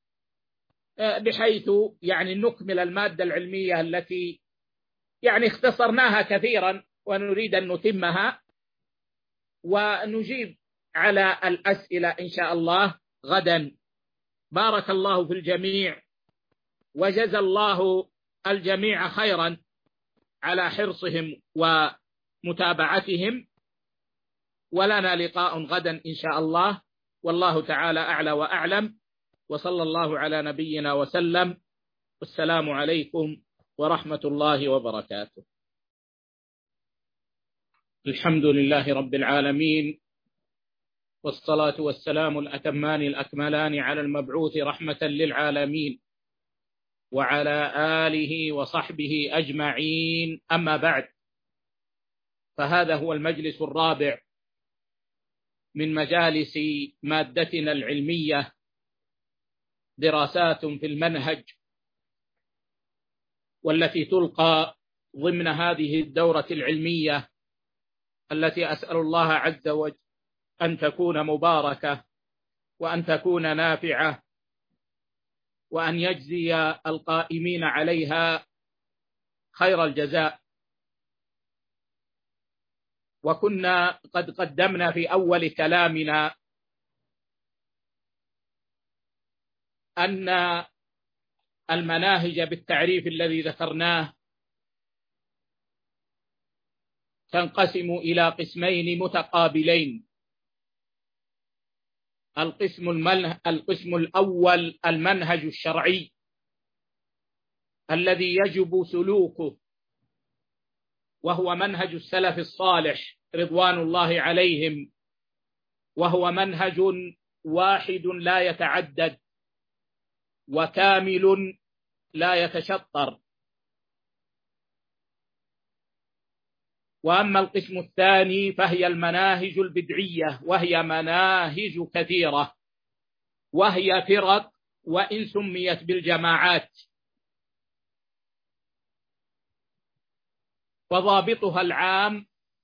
بحيث يعني نكمل المادة العلمية التي يعني اختصرناها كثيرا ونريد أن نتمها، ونجيب على الأسئلة إن شاء الله غدا. بارك الله في الجميع، وجزى الله الجميع خيرا على حرصهم ومتابعتهم، ولنا لقاء غدا إن شاء الله، والله تعالى أعلى وأعلم، وصلى الله على نبينا وسلم، والسلام عليكم ورحمة الله وبركاته. الحمد لله رب العالمين، والصلاة والسلام الأتمان الأكملان على المبعوث رحمة للعالمين، وعلى آله وصحبه أجمعين. أما بعد، فهذا هو المجلس الرابع من مجالس مادتنا العلمية، دراسات في المنهج، والتي تلقى ضمن هذه الدورة العلمية التي أسأل الله عز وجل أن تكون مباركة، وأن تكون نافعة، وأن يجزي القائمين عليها خير الجزاء. وكنا قد قدمنا في أول كلامنا أن المناهج بالتعريف الذي ذكرناه تنقسم إلى قسمين متقابلين. القسم الأول المنهج الشرعي الذي يجب سلوكه، وهو منهج السلف الصالح رضوان الله عليهم، وهو منهج واحد لا يتعدد، وكامل لا يتشطر. وأما القسم الثاني فهي المناهج البدعية، وهي مناهج كثيرة، وهي فرق وإن سميت بالجماعات، وضابطها العام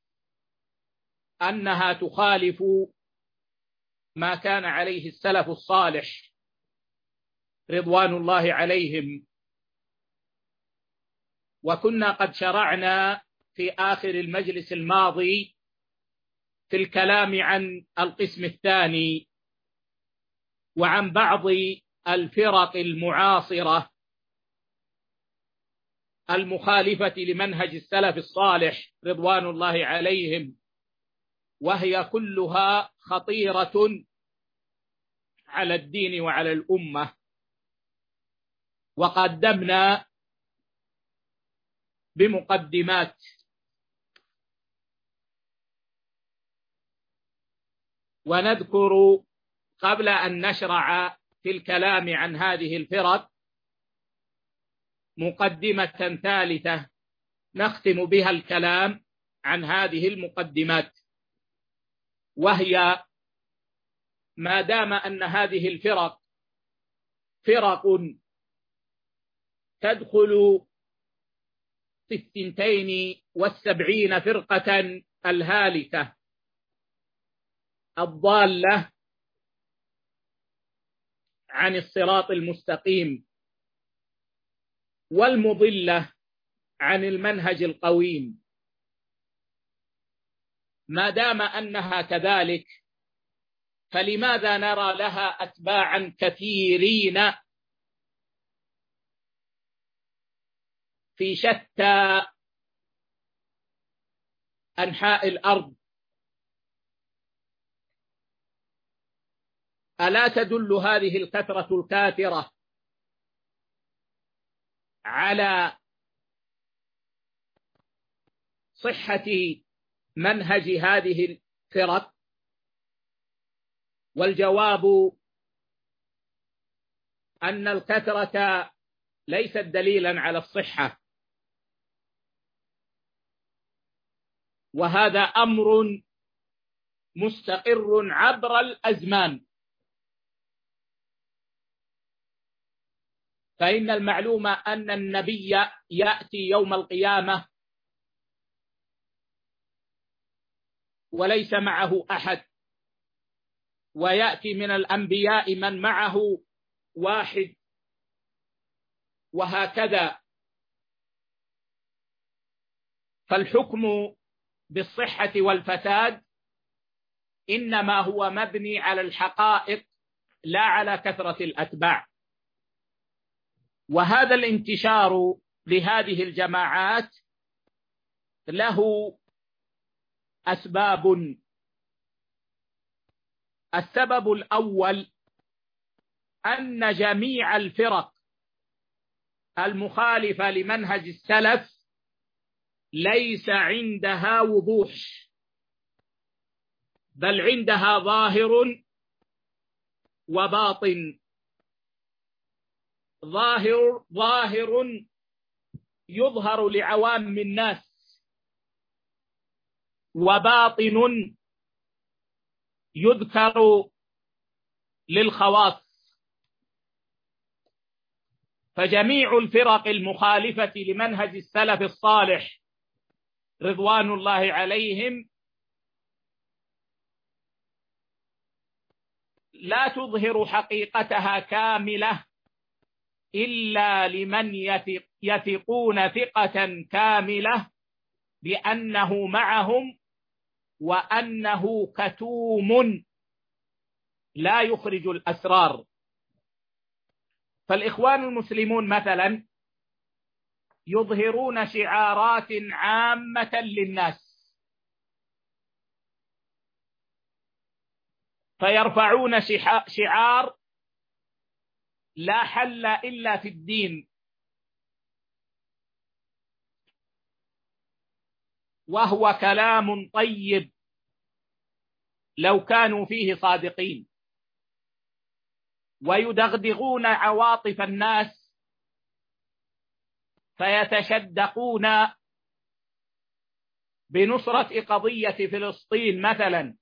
أنها تخالف ما كان عليه السلف الصالح رضوان الله عليهم. وكنا قد شرعنا في آخر المجلس الماضي في الكلام عن القسم الثاني، وعن بعض الفرق المعاصرة المخالفة لمنهج السلف الصالح رضوان الله عليهم، وهي كلها خطيرة على الدين وعلى الأمة. وقدمنا بمقدمات، ونذكر قبل أن نشرع في الكلام عن هذه الفرق مقدمة ثالثة نختم بها الكلام عن هذه المقدمات، وهي ما دام أن هذه الفرق فرق تدخل في 72 فرقة الهالكة الضالة عن الصراط المستقيم والمضلة عن المنهج القويم، ما دام أنها كذلك فلماذا نرى لها أتباعا كثيرين في شتى أنحاء الأرض؟ ألا تدل هذه الكثرة الكاثرة على صحة منهج هذه الفرق؟ والجواب أن الكثرة ليست دليلا على الصحة، وهذا أمر مستقر عبر الأزمان. فإن المعلوم أن النبي يأتي يوم القيامة وليس معه أحد، ويأتي من الأنبياء من معه واحد، وهكذا. فالحكم بالصحة والفساد إنما هو مبني على الحقائق لا على كثرة الأتباع. وهذا الانتشار لهذه الجماعات له أسباب. السبب الأول أن جميع الفرق المخالفة لمنهج السلف ليس عندها وضوح، بل عندها ظاهر وباطن. ظاهر يظهر لعوام الناس، وباطن يذكر للخواص. فجميع الفرق المخالفة لمنهج السلف الصالح رضوان الله عليهم لا تظهر حقيقتها كاملة إلا لمن يثقون ثقة كاملة بأنه معهم وأنه كتوم لا يخرج الأسرار. فالإخوان المسلمون مثلا يظهرون شعارات عامة للناس، فيرفعون شعار لا حل إلا في الدين، وهو كلام طيب لو كانوا فيه صادقين، ويدغدغون عواطف الناس فيتشدقون بنصرة قضية فلسطين مثلا،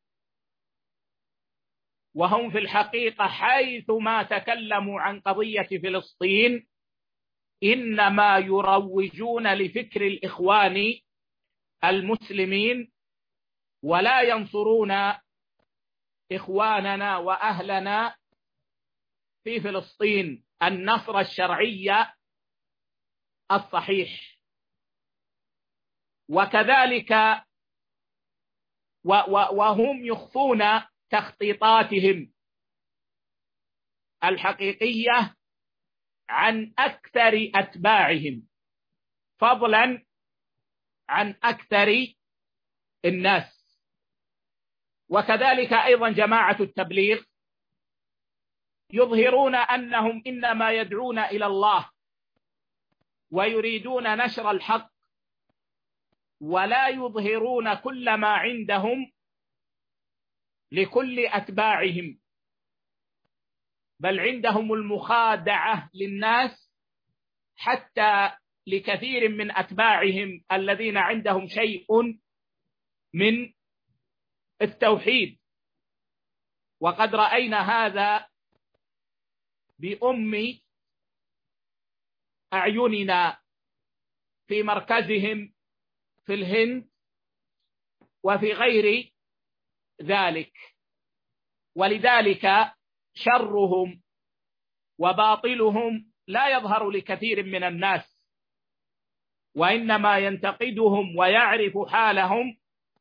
وهم في الحقيقة حيثما تكلموا عن قضية فلسطين إنما يروجون لفكر الإخوان المسلمين، ولا ينصرون إخواننا وأهلنا في فلسطين النصر الشرعي الصحيح. وكذلك وهم يخفون تخطيطاتهم الحقيقية عن أكثر أتباعهم، فضلا عن أكثر الناس. وكذلك أيضا جماعة التبليغ يظهرون أنهم إنما يدعون إلى الله ويريدون نشر الحق، ولا يظهرون كل ما عندهم لكل أتباعهم، بل عندهم المخادعة للناس حتى لكثير من أتباعهم الذين عندهم شيء من التوحيد. وقد رأينا هذا بأم أعيننا في مركزهم في الهند وفي غير ذلك. ولذلك شرهم وباطلهم لا يظهر لكثير من الناس، وإنما ينتقدهم ويعرف حالهم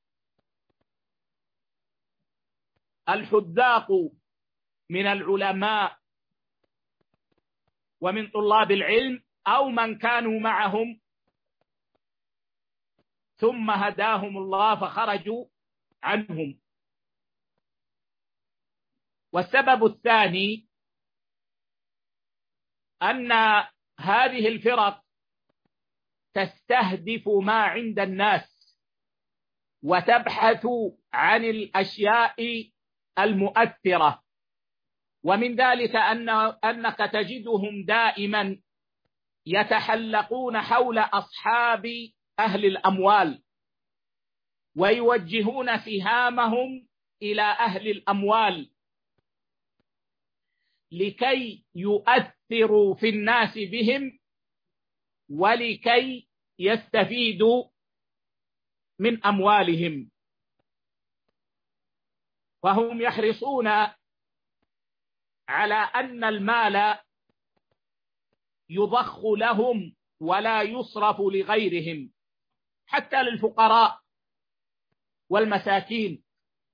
الحذاق من العلماء ومن طلاب العلم أو من كانوا معهم ثم هداهم الله فخرجوا عنهم. والسبب الثاني أن هذه الفرق تستهدف ما عند الناس وتبحث عن الأشياء المؤثرة، ومن ذلك أنك تجدهم دائما يتحلقون حول أصحاب أهل الأموال ويوجهون سهامهم إلى أهل الأموال لكي يؤثروا في الناس بهم ولكي يستفيدوا من أموالهم. فهم يحرصون على أن المال يضخ لهم ولا يصرف لغيرهم، حتى للفقراء والمساكين.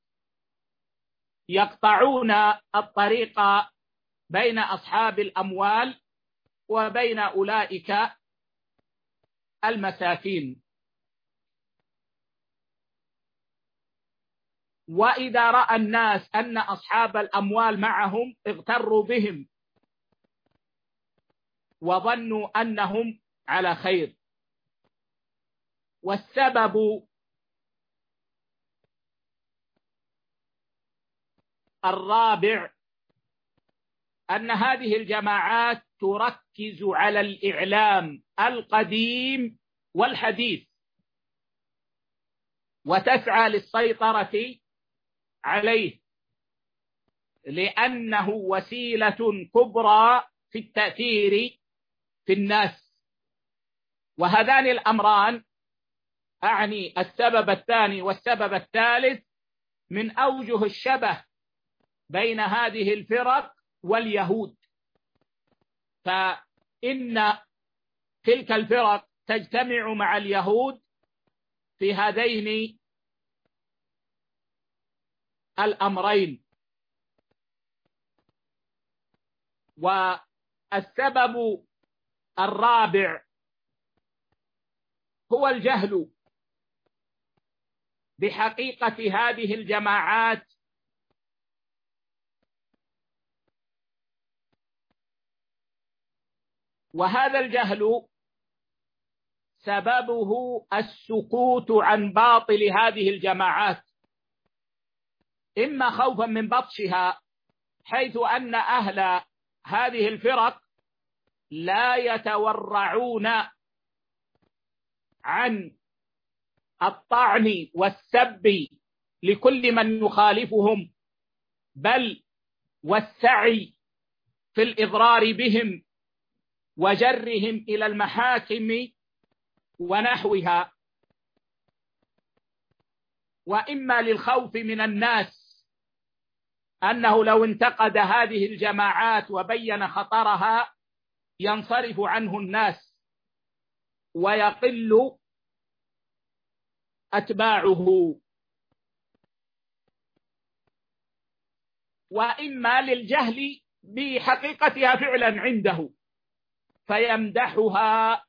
يقطعون الطريق بين أصحاب الأموال وبين أولئك المساكين. وإذا رأى الناس أن أصحاب الأموال معهم اغتروا بهم وظنوا أنهم على خير. والسبب الرابع أن هذه الجماعات تركز على الإعلام القديم والحديث وتسعى للسيطرة عليه، لأنه وسيلة كبرى في التأثير في الناس. وهذان الأمران، أعني السبب الثاني والسبب الثالث، من أوجه الشبه بين هذه الفرق واليهود. فإن تلك الفرق تجتمع مع اليهود في هذين الأمرين. والسبب الرابع هو الجهل بحقيقة هذه الجماعات وهذا الجهل سببه السكوت عن باطل هذه الجماعات، إما خوفا من بطشها، حيث أن أهل هذه الفرق لا يتورعون عن الطعن والسب لكل من يخالفهم، بل والسعي في الإضرار بهم وجرهم إلى المحاكم ونحوها. وإما للخوف من الناس أنه لو انتقد هذه الجماعات وبين خطرها ينصرف عنه الناس ويقل أتباعه، وإما للجهل بحقيقتها فعلا عنده فيمدحها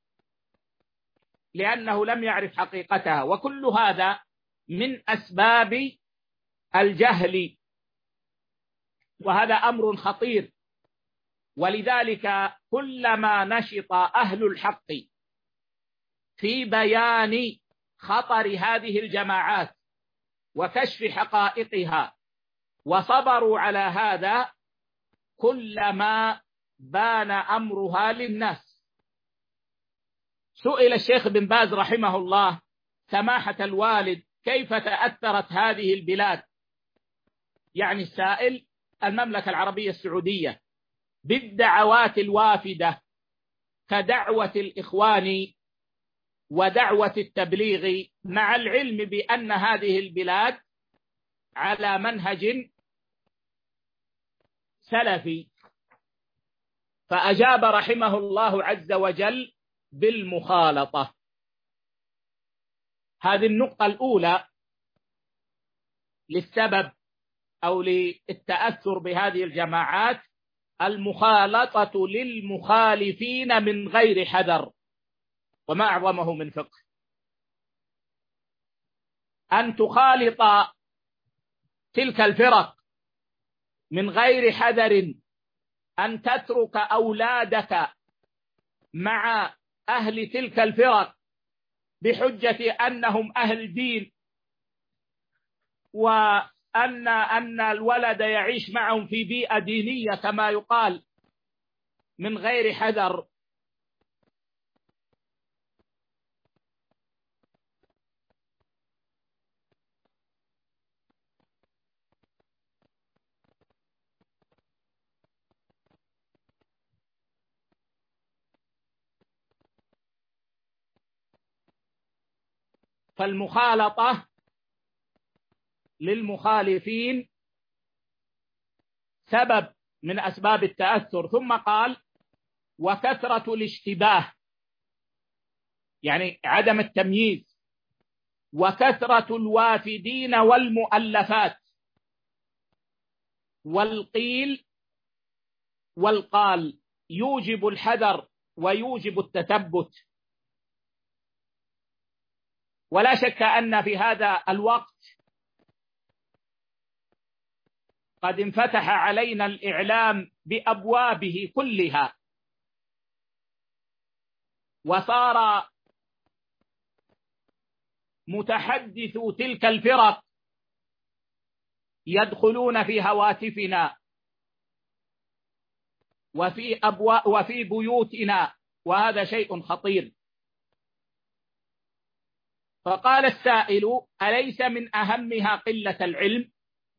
لأنه لم يعرف حقيقتها. وكل هذا من أسباب الجهل، وهذا أمر خطير. ولذلك كلما نشط أهل الحق في بيان خطر هذه الجماعات وكشف حقائقها وصبروا على هذا، كلما بان أمرها للناس. سئل الشيخ بن باز رحمه الله سماحة الوالد كيف تأثرت هذه البلاد، يعني السائل المملكة العربية السعودية، بالدعوات الوافدة كدعوة الإخوان ودعوة التبليغ، مع العلم بأن هذه البلاد على منهج سلفي؟ فأجاب رحمه الله عز وجل بالمخالطة. هذه النقطة الأولى للسبب أو للتأثر بهذه الجماعات: المخالطة للمخالفين من غير حذر. وما أعظمه من فقه أن تخالط تلك الفرق من غير حذر، أن تترك أولادك مع أهل تلك الفرق بحجة أنهم أهل دين، وأن الولد يعيش معهم في بيئة دينية كما يقال، من غير حذر. فالمخالطة للمخالفين سبب من أسباب التأثر. ثم قال: وكثرة الاشتباه، يعني عدم التمييز، وكثرة الوافدين والمؤلفات والقيل والقال يوجب الحذر ويوجب التثبت. ولا شك أن في هذا الوقت قد انفتح علينا الإعلام بأبوابه كلها، وصار متحدثو تلك الفرق يدخلون في هواتفنا وفي بيوتنا، وهذا شيء خطير. فقال السائل: أليس من أهمها قلة العلم؟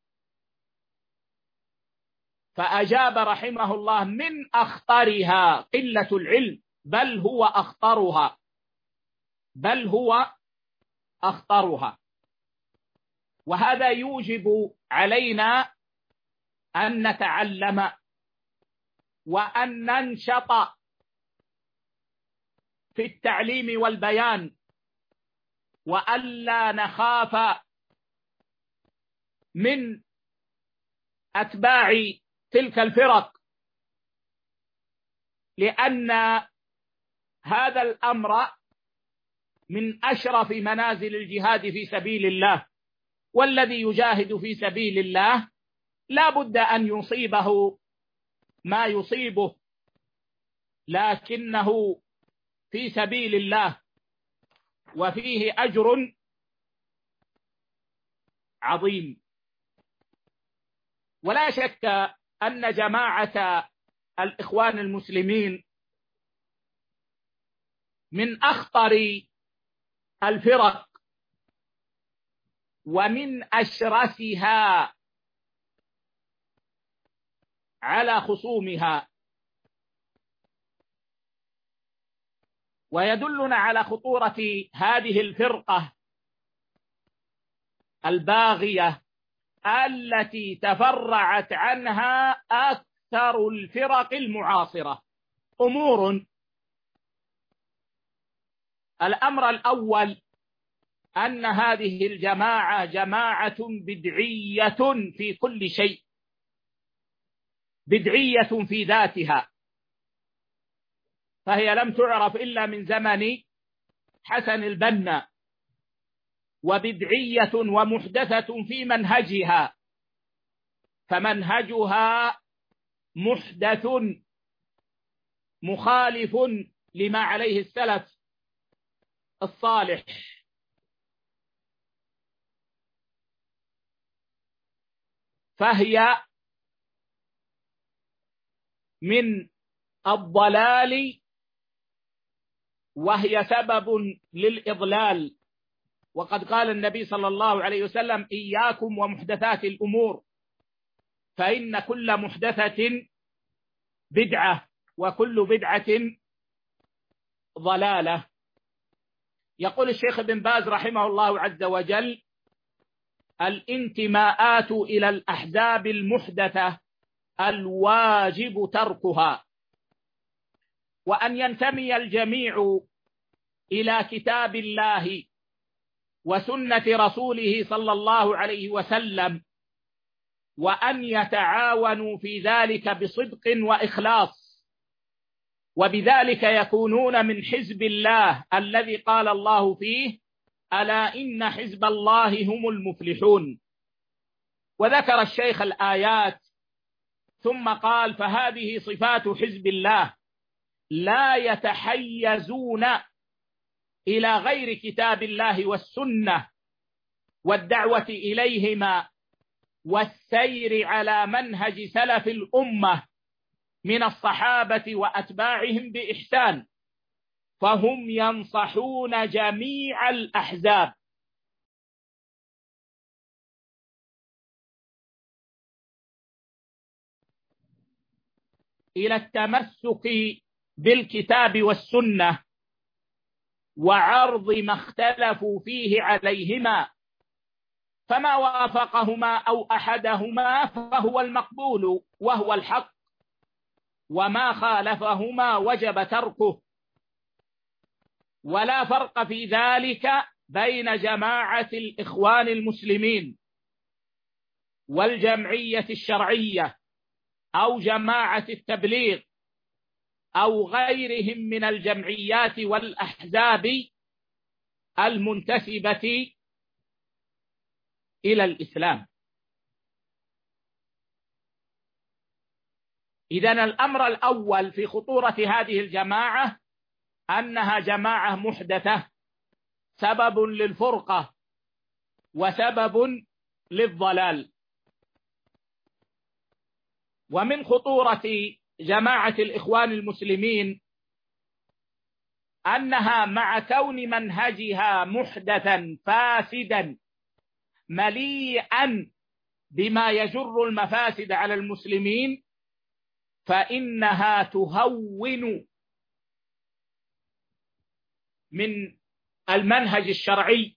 فأجاب رحمه الله: من أخطرها قلة العلم، بل هو أخطرها، بل هو أخطرها. وهذا يوجب علينا أن نتعلم وأن ننشط في التعليم والبيان، وألا نخاف من أتباع تلك الفرق، لأن هذا الأمر من أشرف منازل الجهاد في سبيل الله، والذي يجاهد في سبيل الله لا بد أن يصيبه ما يصيبه، لكنه في سبيل الله وفيه أجر عظيم. ولا شك أن جماعة الإخوان المسلمين من أخطر الفرق ومن أشرسها على خصومها. ويدلنا على خطورة هذه الفرقة الباغية التي تفرعت عنها أكثر الفرق المعاصرة أمور. الأمر الأول أن هذه الجماعة جماعة بدعية في كل شيء، بدعية في ذاتها، فهي لم تعرف إلا من زمن حسن البنا، وبدعية ومحدثة في منهجها، فمنهجها محدث مخالف لما عليه السلف الصالح. فهي من الضلال، وهي سبب للإضلال، وقد قال النبي صلى الله عليه وسلم: إياكم ومحدثات الأمور، فإن كل محدثة بدعة وكل بدعة ضلالة. يقول الشيخ ابن باز رحمه الله عز وجل: الانتماءات إلى الأحزاب المحدثة الواجب تركها، وأن ينتمي الجميع إلى كتاب الله وسنة رسوله صلى الله عليه وسلم، وأن يتعاونوا في ذلك بصدق وإخلاص، وبذلك يكونون من حزب الله الذي قال الله فيه: ألا إن حزب الله هم المفلحون. وذكر الشيخ الآيات ثم قال: فهذه صفات حزب الله، لا يتحيزون إلى غير كتاب الله والسنة والدعوة إليهما والسير على منهج سلف الأمة من الصحابة وأتباعهم بإحسان، فهم ينصحون جميع الأحزاب إلى التمسك بالكتاب والسنة وعرض ما اختلفوا فيه عليهما، فما وافقهما أو أحدهما فهو المقبول وهو الحق، وما خالفهما وجب تركه. ولا فرق في ذلك بين جماعة الإخوان المسلمين والجمعية الشرعية أو جماعة التبليغ أو غيرهم من الجمعيات والأحزاب المنتسبة إلى الإسلام. إذن الأمر الأول في خطورة هذه الجماعة أنها جماعة محدثة، سبب للفرقة وسبب للضلال. ومن خطورة جماعة الإخوان المسلمين أنها مع كون منهجها محدثا فاسدا مليئا بما يجر المفاسد على المسلمين، فإنها تهون من المنهج الشرعي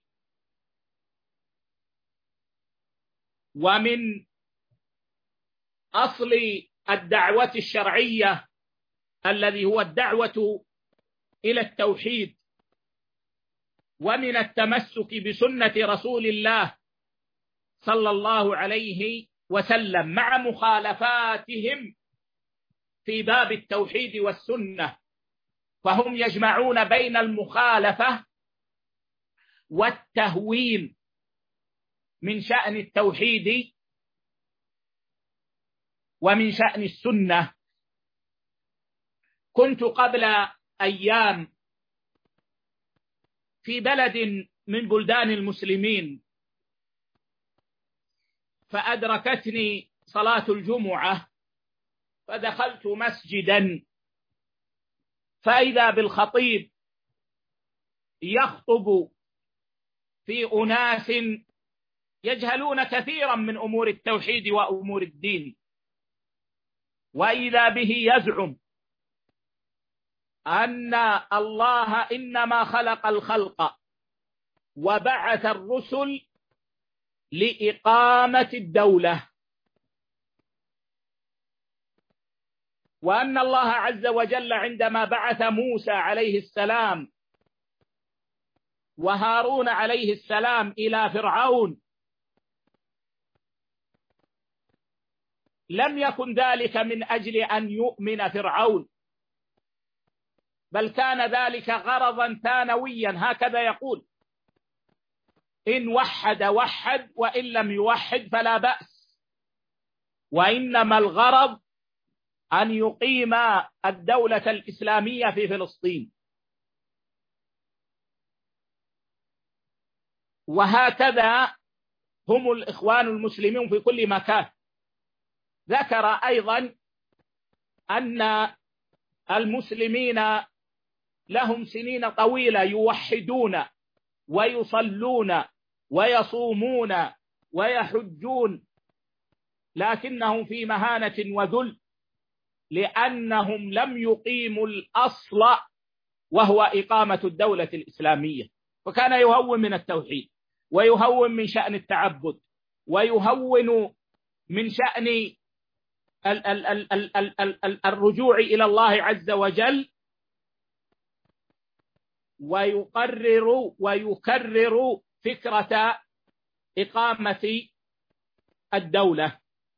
ومن أصل الدعوة الشرعية الذي هو الدعوة إلى التوحيد، ومن التمسك بسنة رسول الله صلى الله عليه وسلم، مع مخالفاتهم في باب التوحيد والسنة، فهم يجمعون بين المخالفة والتهوين من شأن التوحيد ومن شأن السنة. كنت قبل أيام في بلد من بلدان المسلمين، فأدركتني صلاة الجمعة، فدخلت مسجدا فإذا بالخطيب يخطب في أناس يجهلون كثيرا من أمور التوحيد وأمور الدين، وإذا به يزعم أن الله إنما خلق الخلق وبعث الرسل لإقامة الدولة، وأن الله عز وجل عندما بعث موسى عليه السلام وهارون عليه السلام إلى فرعون لم يكن ذلك من أجل أن يؤمن فرعون، بل كان ذلك غرضا ثانويا، هكذا يقول: إن وحد وحد، وإن لم يوحد فلا بأس، وإنما الغرض أن يقيم الدولة الإسلامية في فلسطين. وهكذا هم الإخوان المسلمون في كل مكان. ذكر أيضا أن المسلمين لهم سنين طويلة يوحدون ويصلون ويصومون ويحجون، لكنهم في مهانة وذل، لأنهم لم يقيموا الأصل وهو إقامة الدولة الإسلامية. فكان يهون من التوحيد، ويهون من شأن التعبد، ويهون من شأن الرجوع إلى الله عز وجل، ويكرر فكرة إقامة الدولة.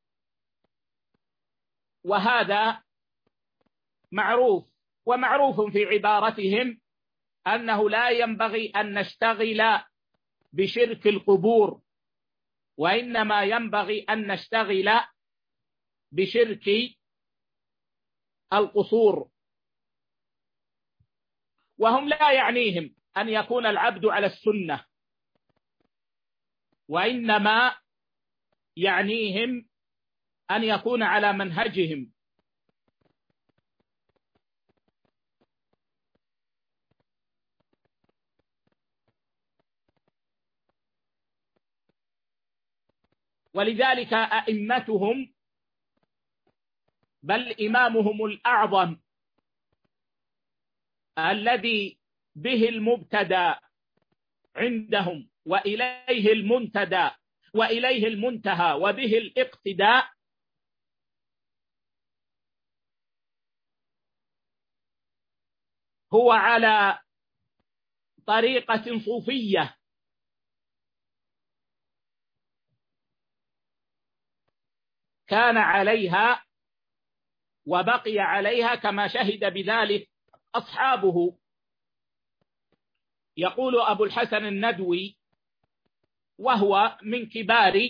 وهذا معروف، ومعروف في عبارتهم أنه لا ينبغي أن نشتغل بشرك القبور، وإنما ينبغي أن نشتغل بشرك القصور. وهم لا يعنيهم أن يكون العبد على السنة، وإنما يعنيهم أن يكون على منهجهم. ولذلك أئمتهم، بل إمامهم الأعظم الذي به المبتدأ عندهم وإليه المنتدى وإليه المنتهى وبه الاقتداء، هو على طريقة صوفية كان عليها وبقي عليها، كما شهد بذلك أصحابه. يقول أبو الحسن الندوي، وهو من كبار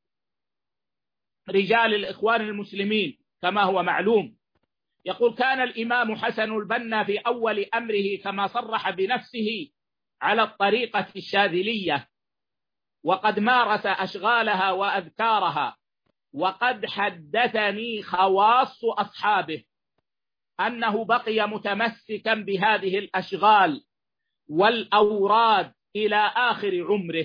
رجال الإخوان المسلمين كما هو معلوم، يقول: كان الإمام حسن البنا في أول أمره كما صرح بنفسه على الطريقة الشاذلية، وقد مارس أشغالها وأذكارها، وقد حدثني خواص أصحابه أنه بقي متمسكا بهذه الأشغال والأوراد إلى آخر عمره.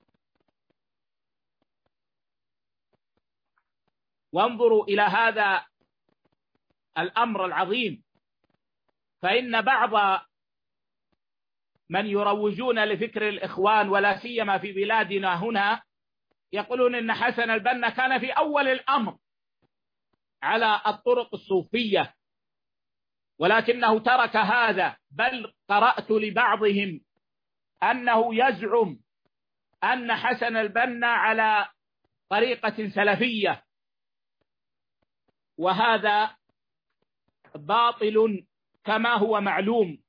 وانظروا إلى هذا الأمر العظيم، فإن بعض من يروجون لفكر الإخوان ولا سيما في بلادنا هنا يقولون إن حسن البنا كان في أول الأمر على الطرق الصوفية، ولكنه ترك هذا. بل قرأت لبعضهم أنه يزعم أن حسن البنا على طريقة سلفية، وهذا باطل كما هو معلوم.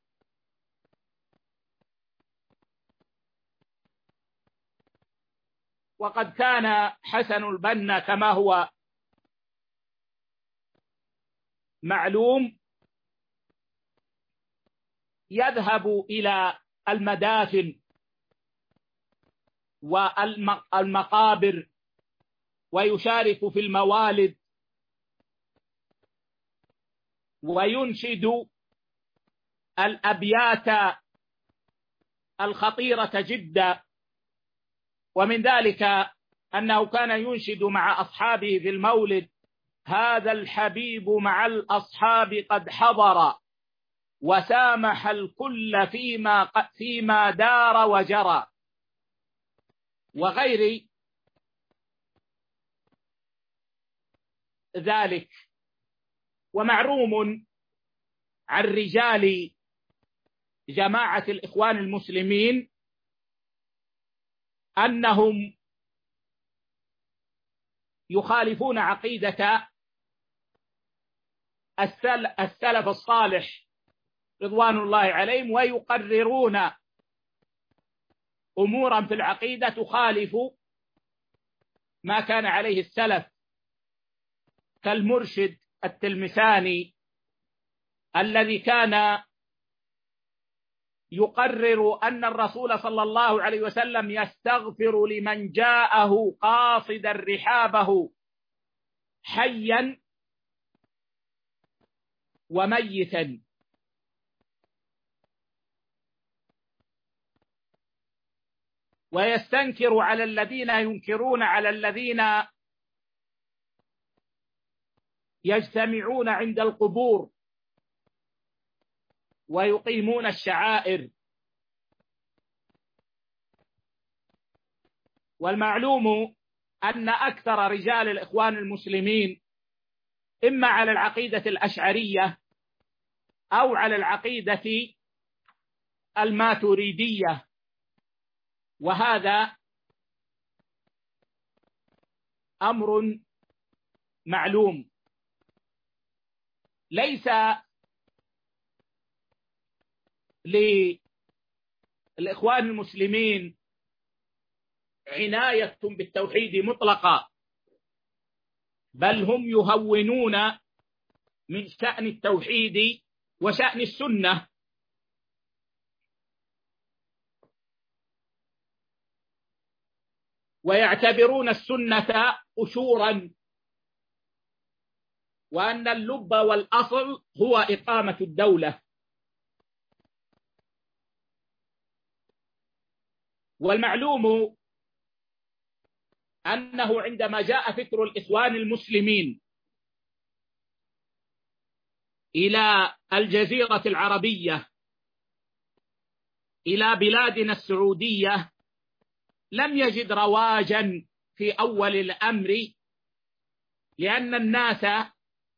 وقد كان حسن البنا كما هو معلوم يذهب إلى المدافن والمقابر ويشارك في الموالد وينشد الأبيات الخطيرة جدا. ومن ذلك أنه كان ينشد مع أصحابه في المولد: هذا الحبيب مع الأصحاب قد حضر، وسامح الكل فيما دار وجرى، وغير ذلك. ومعروم عن رجال جماعة الإخوان المسلمين أنهم يخالفون عقيدة السلف الصالح رضوان الله عليهم، ويقررون أمورا في العقيدة تخالف ما كان عليه السلف، كالمرشد التلمساني الذي كان يقرر أن الرسول صلى الله عليه وسلم يستغفر لمن جاءه قاصدا رحابه حيا وميتا. ويستنكر على الذين ينكرون على الذين يجتمعون عند القبور ويقيمون الشعائر. والمعلوم أن أكثر رجال الإخوان المسلمين إما على العقيدة الأشعرية أو على العقيدة الماتريدية، وهذا أمر معلوم. ليس للإخوان المسلمين عناية بالتوحيد مطلقا، بل هم يهونون من شأن التوحيد وشأن السنة، ويعتبرون السنة قشورا، وأن اللب والأصل هو إقامة الدولة. والمعلوم أنه عندما جاء فكر الإخوان المسلمين إلى الجزيرة العربية، إلى بلادنا السعودية، لم يجد رواجا في أول الأمر، لأن الناس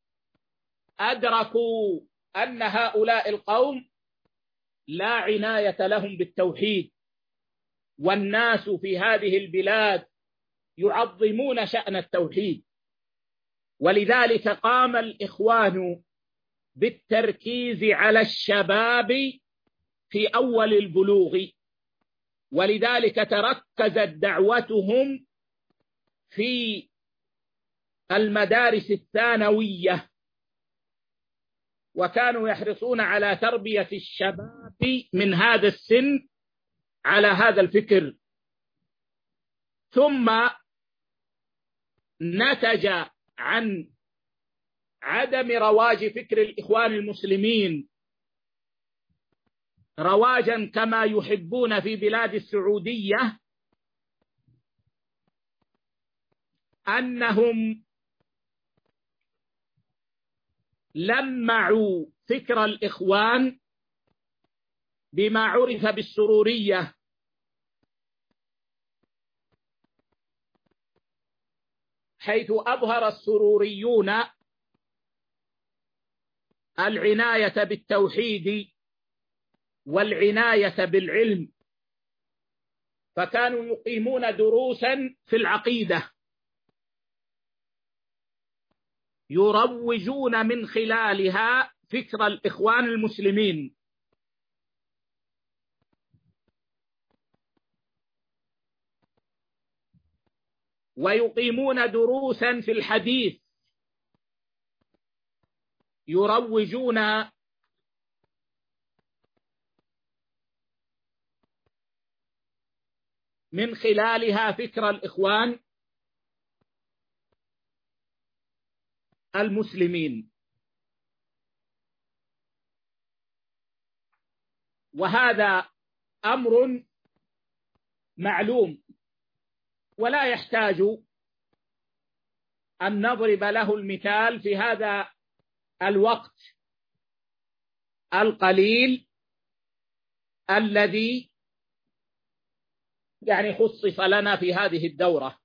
أدركوا أن هؤلاء القوم لا عناية لهم بالتوحيد، والناس في هذه البلاد يعظمون شأن التوحيد. ولذلك قام الإخوان بالتركيز على الشباب في أول البلوغ، ولذلك تركزت دعوتهم في المدارس الثانوية، وكانوا يحرصون على تربية الشباب من هذا السن على هذا الفكر. ثم نتج عن عدم رواج فكر الإخوان المسلمين رواجا كما يحبون في بلاد السعودية، أنهم لمعوا فكر الإخوان بما عرف بالسرورية، حيث أظهر السروريون العناية بالتوحيد والعناية بالعلم، فكانوا يقيمون دروسا في العقيدة يروجون من خلالها فكر الإخوان المسلمين، ويقيمون دروسا في الحديث يروجون من خلالها فكر الإخوان المسلمين. وهذا أمر معلوم، ولا يحتاج أن نضرب له المثال في هذا الوقت القليل الذي خصص لنا في هذه الدورة.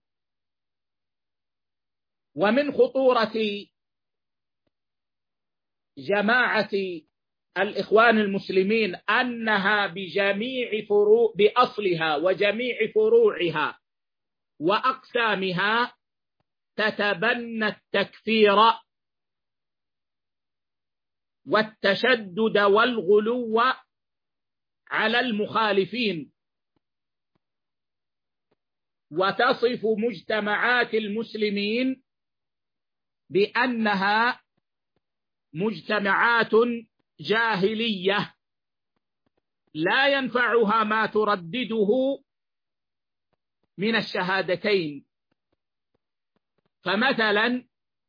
ومن خطورة جماعة الإخوان المسلمين أنها بأصلها وجميع فروعها وأقسامها تتبنى التكفير والتشدد والغلو على المخالفين، وتصف مجتمعات المسلمين بأنها مجتمعات جاهلية لا ينفعها ما تردده من الشهادتين. فمثلا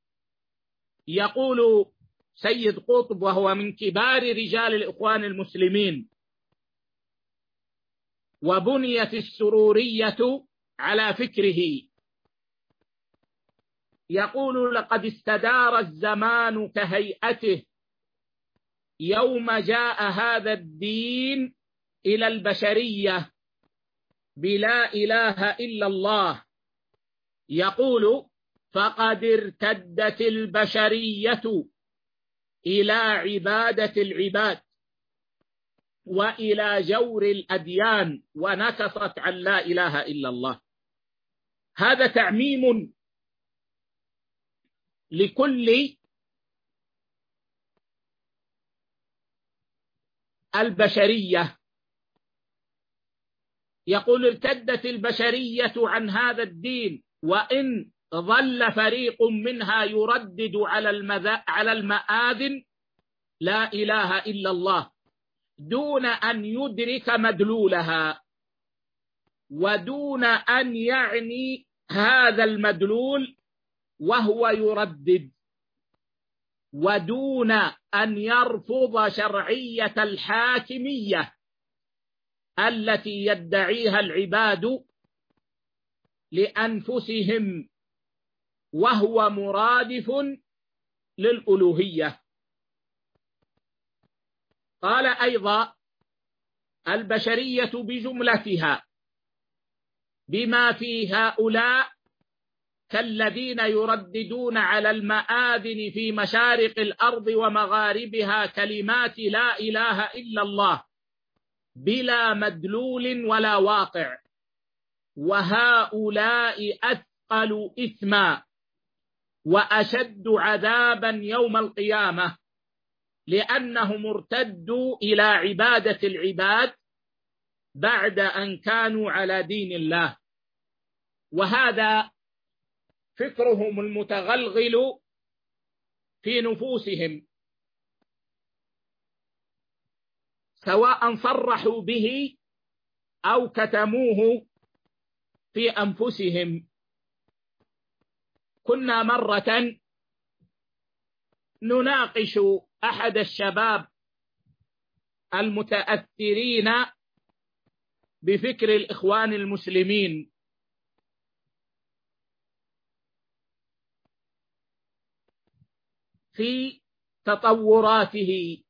يقول سيد قطب، وهو من كبار رجال الإخوان المسلمين: وبنيت السرورية على فكره. يقول: لقد استدار الزمان كهيئته يوم جاء هذا الدين إلى البشرية بلا إله إلا الله. يقول: فقد ارتدت البشرية إلى عبادة العباد وإلى جور الأديان ونكصت عن لا إله إلا الله. هذا تعميم لكل البشرية. يقول: ارتدت البشرية عن هذا الدين، وإن ظل فريق منها يردد على المآذن لا إله إلا الله دون أن يدرك مدلولها، ودون أن يعني هذا المدلول وهو يردد، ودون أن يرفض شرعية الحاكمية التي يدعيها العباد لأنفسهم، وهو مرادف للألوهية. قال أيضا: البشرية بجملتها بما في هؤلاء كالذين يرددون على المآذن في مشارق الأرض ومغاربها كلمات لا إله إلا الله بلا مدلول ولا واقع، وهؤلاء أثقل إثما وأشد عذابا يوم القيامة، لأنهم ارتدوا إلى عبادة العباد بعد أن كانوا على دين الله. وهذا فكرهم المتغلغل في نفوسهم، سواء صرحوا به أو كتموه في أنفسهم. كنا مرة نناقش أحد الشباب المتأثرين بفكر الإخوان المسلمين، في تطوراته،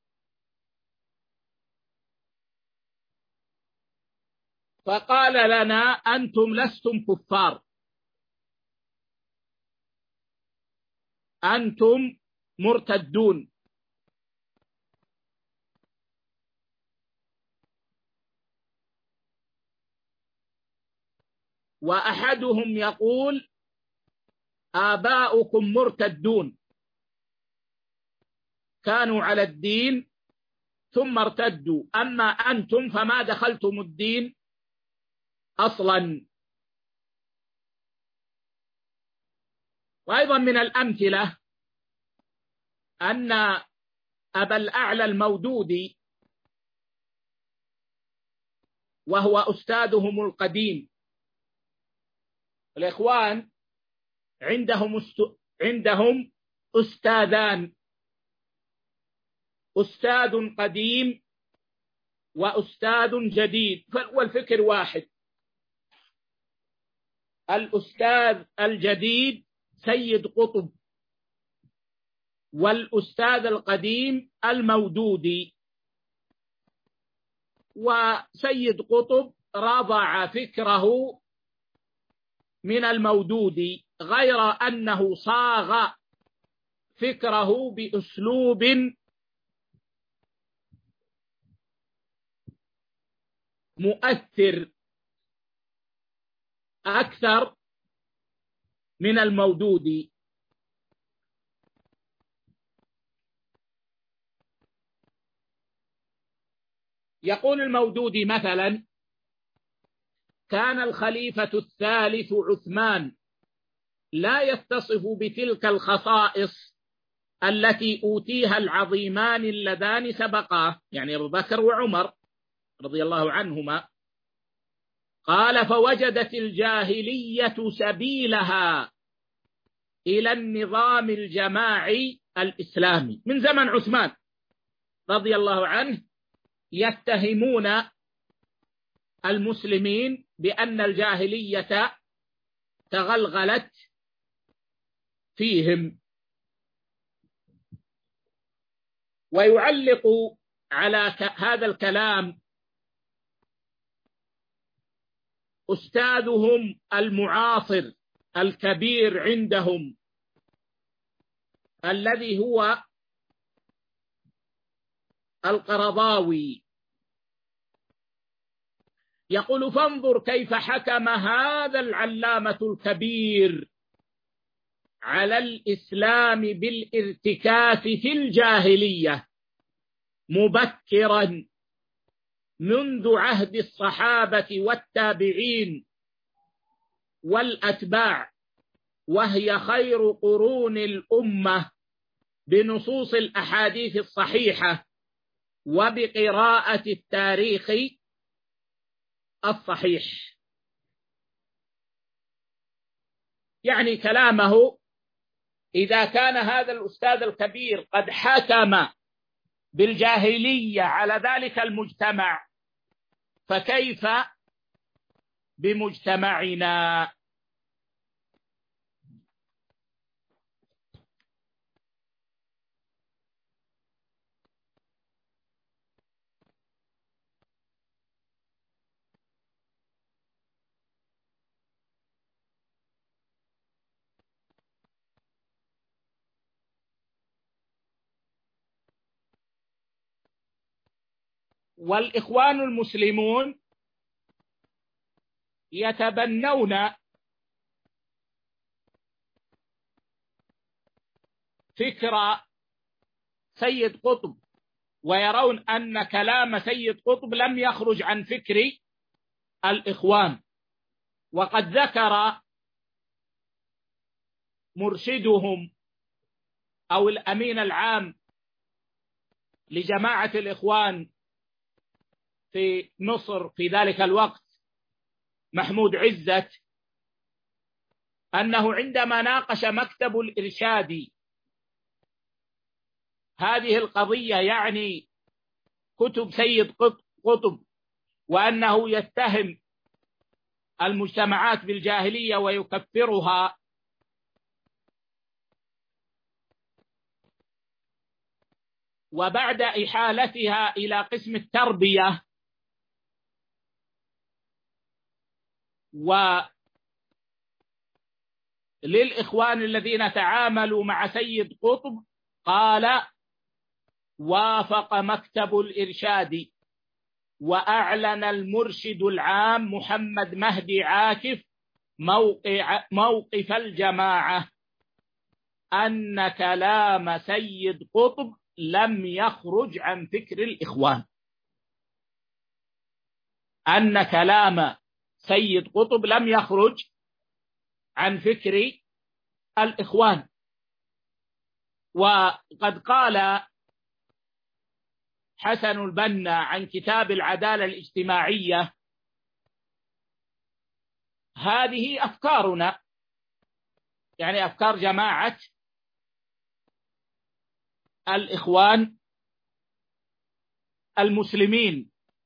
فقال لنا: أنتم لستم كفار، أنتم مرتدون. وأحدهم يقول: آباؤكم مرتدون، كانوا على الدين ثم ارتدوا، أما أنتم فما دخلتم الدين أصلا. وأيضا من الأمثلة أن أبا الأعلى المودودي، وهو أستاذهم القديم، الإخوان عندهم أستاذان، أستاذ قديم وأستاذ جديد، والفكر واحد. الأستاذ الجديد سيد قطب، والأستاذ القديم المودودي. وسيد قطب رضع فكره من المودودي، غير أنه صاغ فكره بأسلوب مؤثر أكثر من المودودي. يقول المودودي مثلا: كان الخليفة الثالث عثمان لا يتصف بتلك الخصائص التي أوتيها العظيمان اللذان سبقاه، يعني أبو بكر وعمر رضي الله عنهما. قال: فوجدت الجاهلية سبيلها إلى النظام الجماعي الإسلامي من زمن عثمان رضي الله عنه، يتهمون المسلمين بأن الجاهلية تغلغلت فيهم. ويعلق على هذا الكلام أستاذهم المعاصر الكبير عندهم الذي هو القرضاوي، يقول: فانظر كيف حكم هذا العلامة الكبير على الإسلام بالارتكاس في الجاهلية مبكرا منذ عهد الصحابة والتابعين والأتباع، وهي خير قرون الأمة بنصوص الأحاديث الصحيحة وبقراءة التاريخ الصحيح. يعني كلامه: إذا كان هذا الأستاذ الكبير قد حكم بالجاهلية على ذلك المجتمع، فكيف بمجتمعنا؟ والإخوان المسلمون يتبنون فكر سيد قطب، ويرون أن كلام سيد قطب لم يخرج عن فكر الإخوان. وقد ذكر مرشدهم أو الأمين العام لجماعة الإخوان في مصر في ذلك الوقت محمود عزت أنه عندما ناقش مكتب الإرشاد هذه القضية، يعني كتب سيد قطب، وأنه يتهم المجتمعات بالجاهلية ويكفرها، وبعد إحالتها إلى قسم التربية وللإخوان الذين تعاملوا مع سيد قطب، قال: وافق مكتب الإرشاد وأعلن المرشد العام محمد مهدي عاكف موقف الجماعة أن كلام سيد قطب لم يخرج عن فكر الإخوان، أن كلام سيد قطب لم يخرج عن فكر الإخوان. وقد قال حسن البنا عن كتاب العدالة الاجتماعية: هذه أفكارنا، يعني أفكار جماعة الإخوان المسلمين.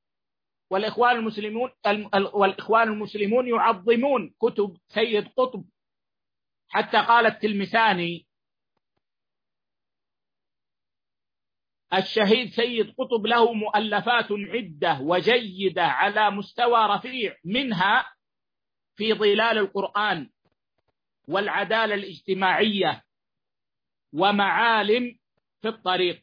والإخوان المسلمون يعظمون كتب سيد قطب، حتى قال التلمساني: الشهيد سيد قطب له مؤلفات عدة وجيدة على مستوى رفيع، منها في ظلال القرآن والعدالة الاجتماعية ومعالم في الطريق.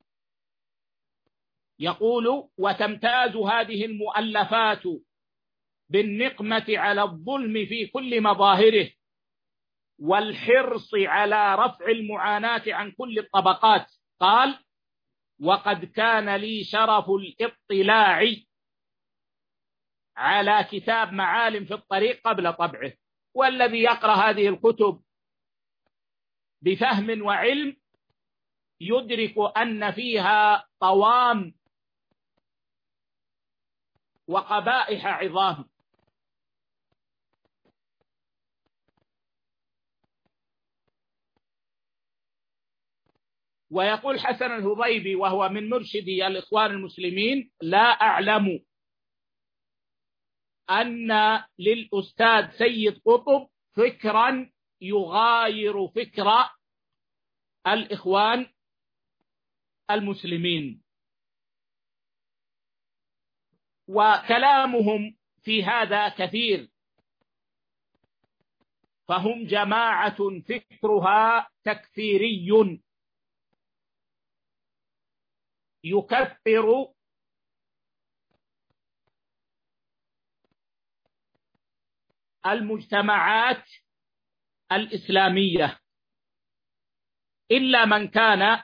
يقول: وتمتاز هذه المؤلفات بالنقمة على الظلم في كل مظاهره، والحرص على رفع المعاناة عن كل الطبقات. قال: وقد كان لي شرف الاطلاع على كتاب معالم في الطريق قبل طبعه، والذي يقرأ هذه الكتب بفهم وعلم يدرك أن فيها طوام وقبائح عظام. ويقول حسن الهضيبي وهو من مرشدي الإخوان المسلمين: لا أعلم أن للأستاذ سيد قطب فكرا يغاير فكر الإخوان المسلمين، وكلامهم في هذا كثير. فهم جماعة فكرها تكفيري، يكفر المجتمعات الإسلامية إلا من كان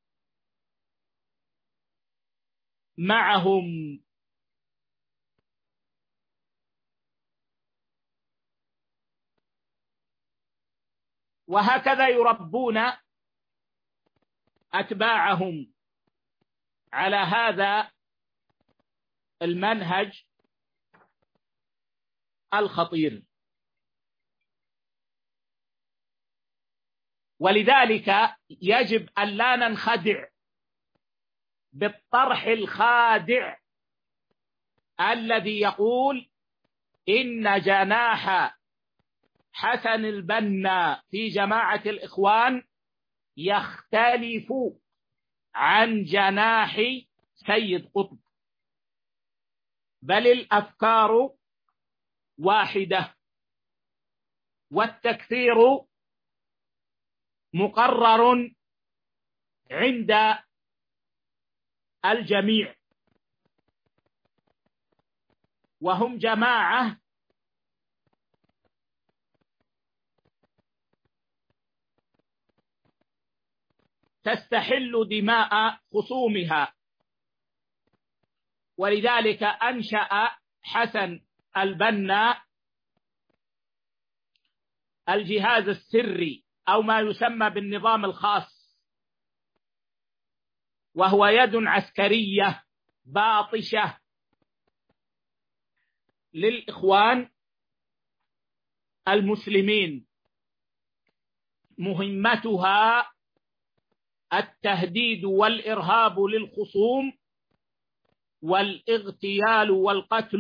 معهم. وهكذا يربون أتباعهم على هذا المنهج الخطير. ولذلك يجب أن لا ننخدع بالطرح الخادع الذي يقول إن جناح حسن البنا في جماعة الإخوان يختلف عن جناح سيد قطب، بل الأفكار واحدة، والتكفير مقرر عند الجميع. وهم جماعة تستحل دماء خصومها، ولذلك أنشأ حسن البنا الجهاز السري أو ما يسمى بالنظام الخاص، وهو يد عسكرية باطشة للإخوان المسلمين، مهمتها التهديد والإرهاب للخصوم والاغتيال والقتل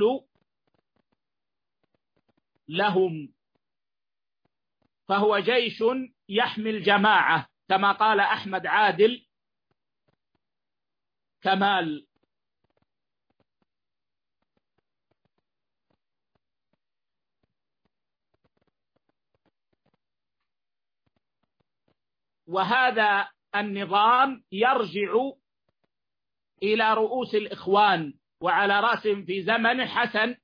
لهم. فهو جيش يحمي الجماعة كما قال أحمد عادل كمال. وهذا النظام يرجع إلى رؤوس الإخوان، وعلى رأسهم في زمن حسن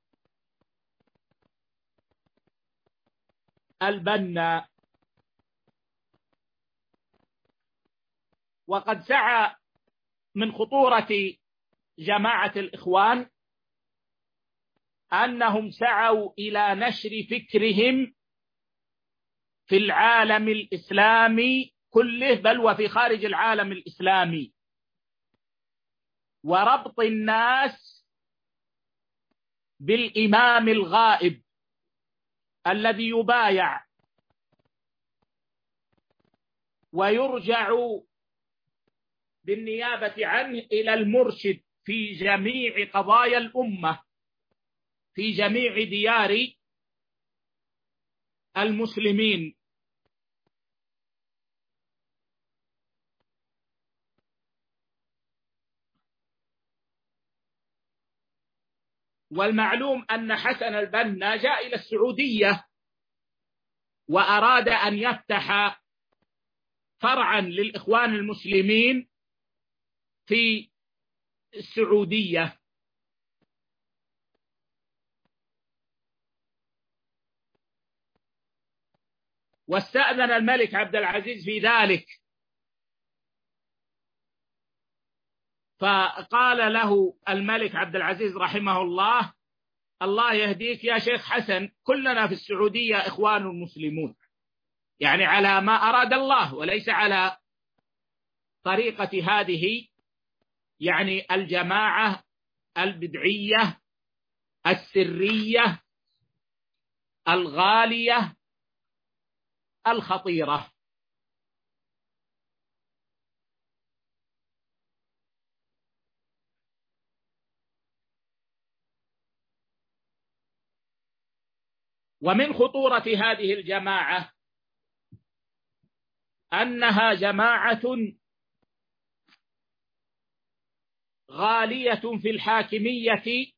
البنا. وقد سعى من خطورة جماعة الإخوان أنهم سعوا إلى نشر فكرهم في العالم الإسلامي كله، بل وفي خارج العالم الإسلامي، وربط الناس بالإمام الغائب الذي يبايع ويرجع بالنيابة عنه إلى المرشد في جميع قضايا الأمة في جميع ديار المسلمين. والمعلوم أن حسن البنا جاء إلى السعودية وأراد أن يفتح فرعا للإخوان المسلمين في السعودية، واستأذن الملك عبد العزيز في ذلك، فقال له الملك عبد العزيز رحمه الله: الله يهديك يا شيخ حسن، كلنا في السعودية إخوان مسلمون، يعني على ما أراد الله وليس على طريقة هذه، يعني الجماعة البدعية السرية الغالية الخطيرة. ومن خطورة هذه الجماعة أنها جماعة غالية في الحاكمية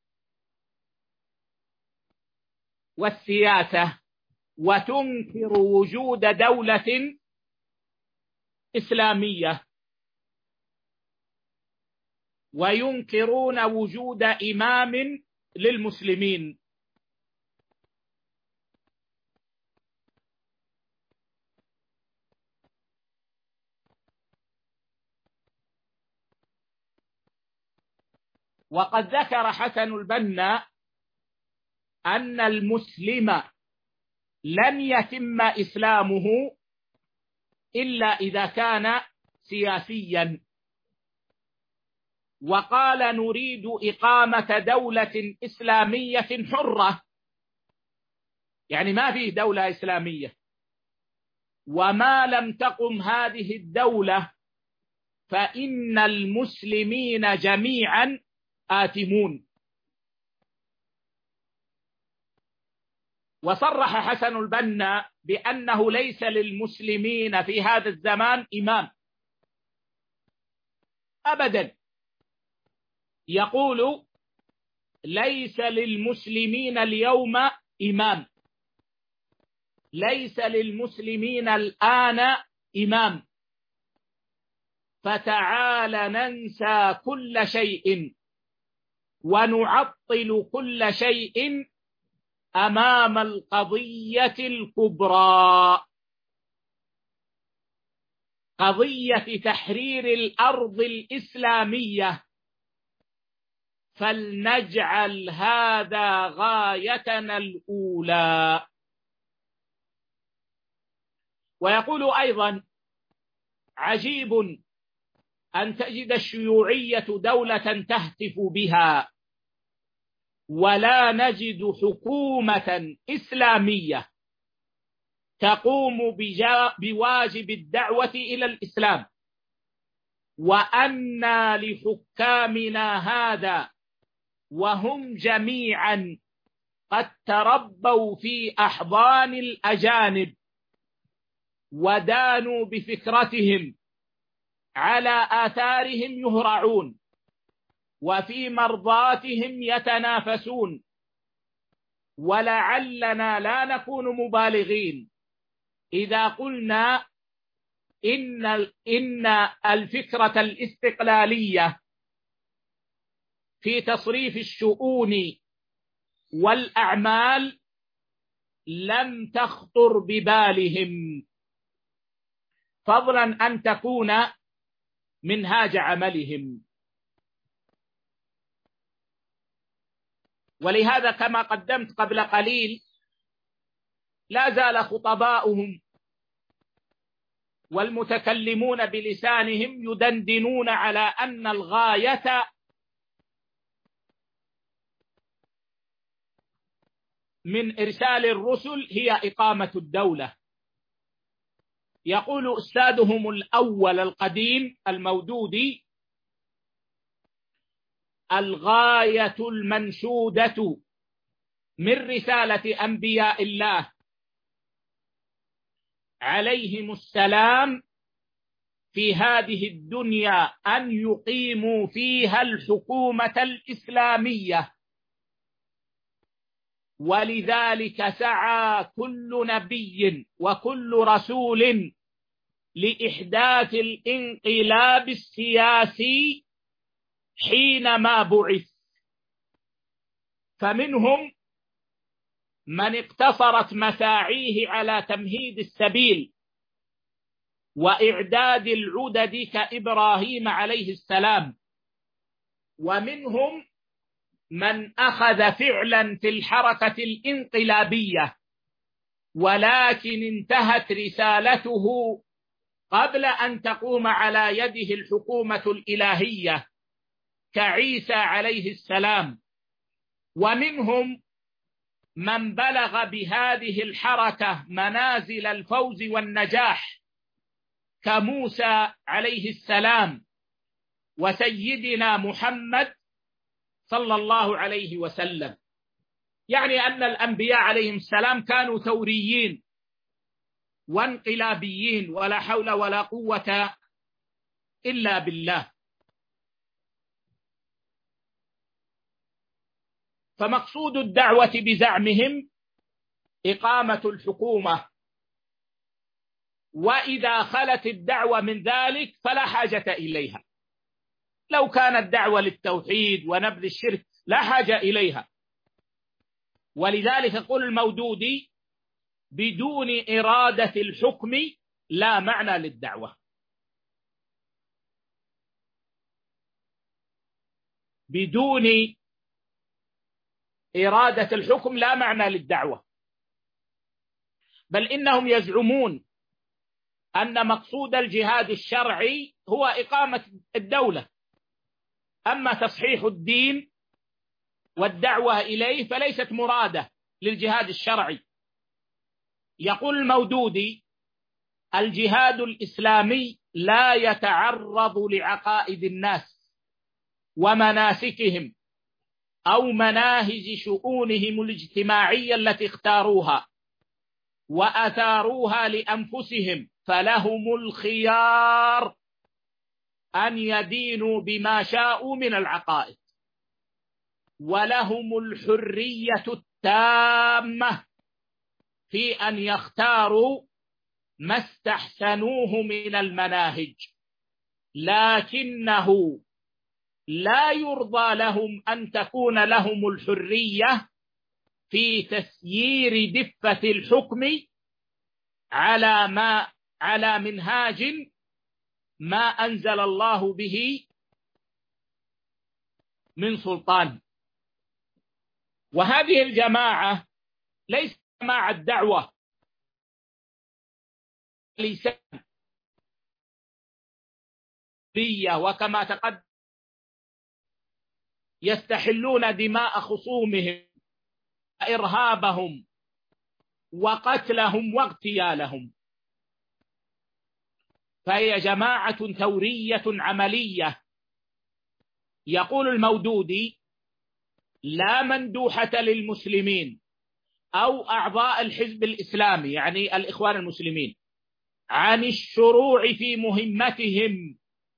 والسياسة، وتنكر وجود دولة إسلامية، وينكرون وجود إمام للمسلمين. وقد ذكر حسن البنا أن المسلم لن يتم إسلامه إلا إذا كان سياسيا، وقال نريد إقامة دولة إسلامية حرة، يعني ما في دولة إسلامية، وما لم تقم هذه الدولة فإن المسلمين جميعا آثمون. وصرح حسن البنا بأنه ليس للمسلمين في هذا الزمان إمام أبدا، يقول ليس للمسلمين اليوم إمام، ليس للمسلمين الآن إمام، فتعال ننسى كل شيء ونعطل كل شيء أمام القضية الكبرى، قضية تحرير الأرض الإسلامية، فلنجعل هذا غايتنا الأولى. ويقول أيضا عجيب أن تجد الشيوعية دولة تهتف بها ولا نجد حكومة إسلامية تقوم بواجب الدعوة إلى الإسلام، وأنى لحكامنا هذا وهم جميعا قد تربوا في أحضان الأجانب ودانوا بفكرتهم، على آثارهم يهرعون وفي مرضاتهم يتنافسون، ولعلنا لا نكون مبالغين إذا قلنا إن الفكرة الاستقلالية في تصريف الشؤون والأعمال لم تخطر ببالهم، فضلا أن تكون منهاج عملهم. ولهذا كما قدمت قبل قليل لا زال خطباؤهم والمتكلمون بلسانهم يدندنون على أن الغاية من إرسال الرسل هي إقامة الدولة. يقول أستاذهم الأول القديم المودودي: الغاية المنشودة من رسالة أنبياء الله عليهم السلام في هذه الدنيا أن يقيموا فيها الحكومة الإسلامية، ولذلك سعى كل نبي وكل رسول لإحداث الانقلاب السياسي حينما بعث، فمنهم من اقتصرت مساعيه على تمهيد السبيل وإعداد العدد كإبراهيم عليه السلام، ومنهم من أخذ فعلا في الحركة الانقلابية ولكن انتهت رسالته قبل أن تقوم على يده الحكومة الإلهية كعيسى عليه السلام، ومنهم من بلغ بهذه الحركة منازل الفوز والنجاح كموسى عليه السلام وسيدنا محمد صلى الله عليه وسلم. يعني أن الأنبياء عليهم السلام كانوا ثوريين وانقلابيين، ولا حول ولا قوة إلا بالله. فمقصود الدعوة بزعمهم إقامة الحكومة، وإذا خلت الدعوة من ذلك فلا حاجة إليها. لو كانت دعوة للتوحيد ونبذ الشرك لا حاجة إليها. ولذلك يقول المودودي: بدون إرادة الحكم لا معنى للدعوة. بدون إرادة الحكم لا معنى للدعوة، بل إنهم يزعمون أن مقصود الجهاد الشرعي هو إقامة الدولة، أما تصحيح الدين والدعوة إليه فليست مرادة للجهاد الشرعي. يقول المودودي: الجهاد الإسلامي لا يتعرض لعقائد الناس ومناسكهم أو مناهج شؤونهم الاجتماعية التي اختاروها وأثاروها لأنفسهم، فلهم الخيار أن يدينوا بما شاءوا من العقائد، ولهم الحرية التامة في أن يختاروا ما استحسنوه من المناهج، لكنه لا يرضى لهم أن تكون لهم الحرية في تسيير دفة الحكم على منهاج ما أنزل الله به من سلطان. وهذه الجماعة ليست جماعة الدعوة، لسان وكما تقدم يستحلون دماء خصومهم وإرهابهم وقتلهم واغتيالهم. فهي جماعة ثورية عملية. يقول المودودي: لا مندوحة للمسلمين أو أعضاء الحزب الإسلامي، يعني الإخوان المسلمين، عن الشروع في مهمتهم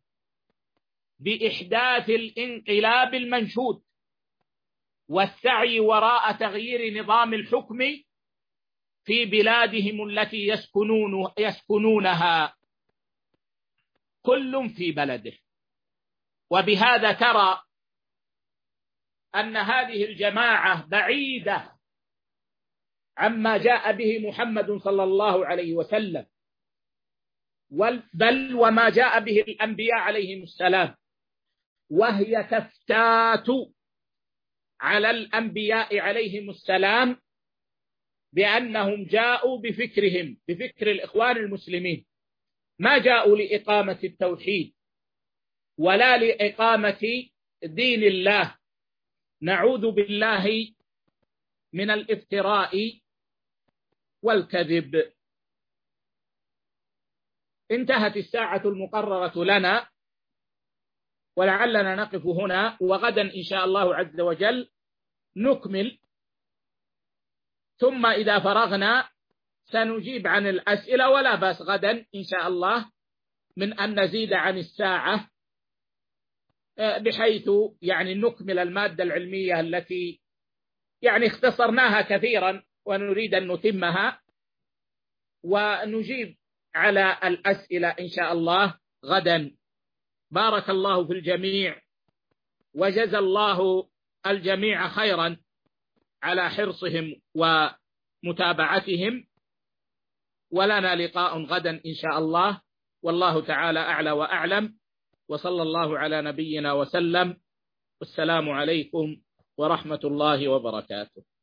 بإحداث الانقلاب المنشود والسعي وراء تغيير نظام الحكم في بلادهم التي يسكنونها، كل في بلده. وبهذا ترى أن هذه الجماعة بعيدة عما جاء به محمد صلى الله عليه وسلم، بل وما جاء به الأنبياء عليهم السلام، وهي تفتات على الأنبياء عليهم السلام بأنهم جاءوا بفكرهم، بفكر الإخوان المسلمين، ما جاءوا لإقامة التوحيد ولا لإقامة دين الله. نعوذ بالله من الافتراء والكذب. انتهت الساعة المقررة لنا، ولعلنا نقف هنا، وغدا إن شاء الله عز وجل نكمل، ثم إذا فرغنا سنجيب عن الأسئلة، ولا بأس غدا إن شاء الله من أن نزيد عن الساعة، بحيث يعني نكمل المادة العلمية التي يعني اختصرناها كثيرا ونريد أن نتمها، ونجيب على الأسئلة إن شاء الله غدا. بارك الله في الجميع، وجزى الله الجميع خيرا على حرصهم ومتابعتهم، ولنا لقاء غدا إن شاء الله، والله تعالى أعلى وأعلم، وصلى الله على نبينا وسلم. والسلام عليكم ورحمة الله وبركاته.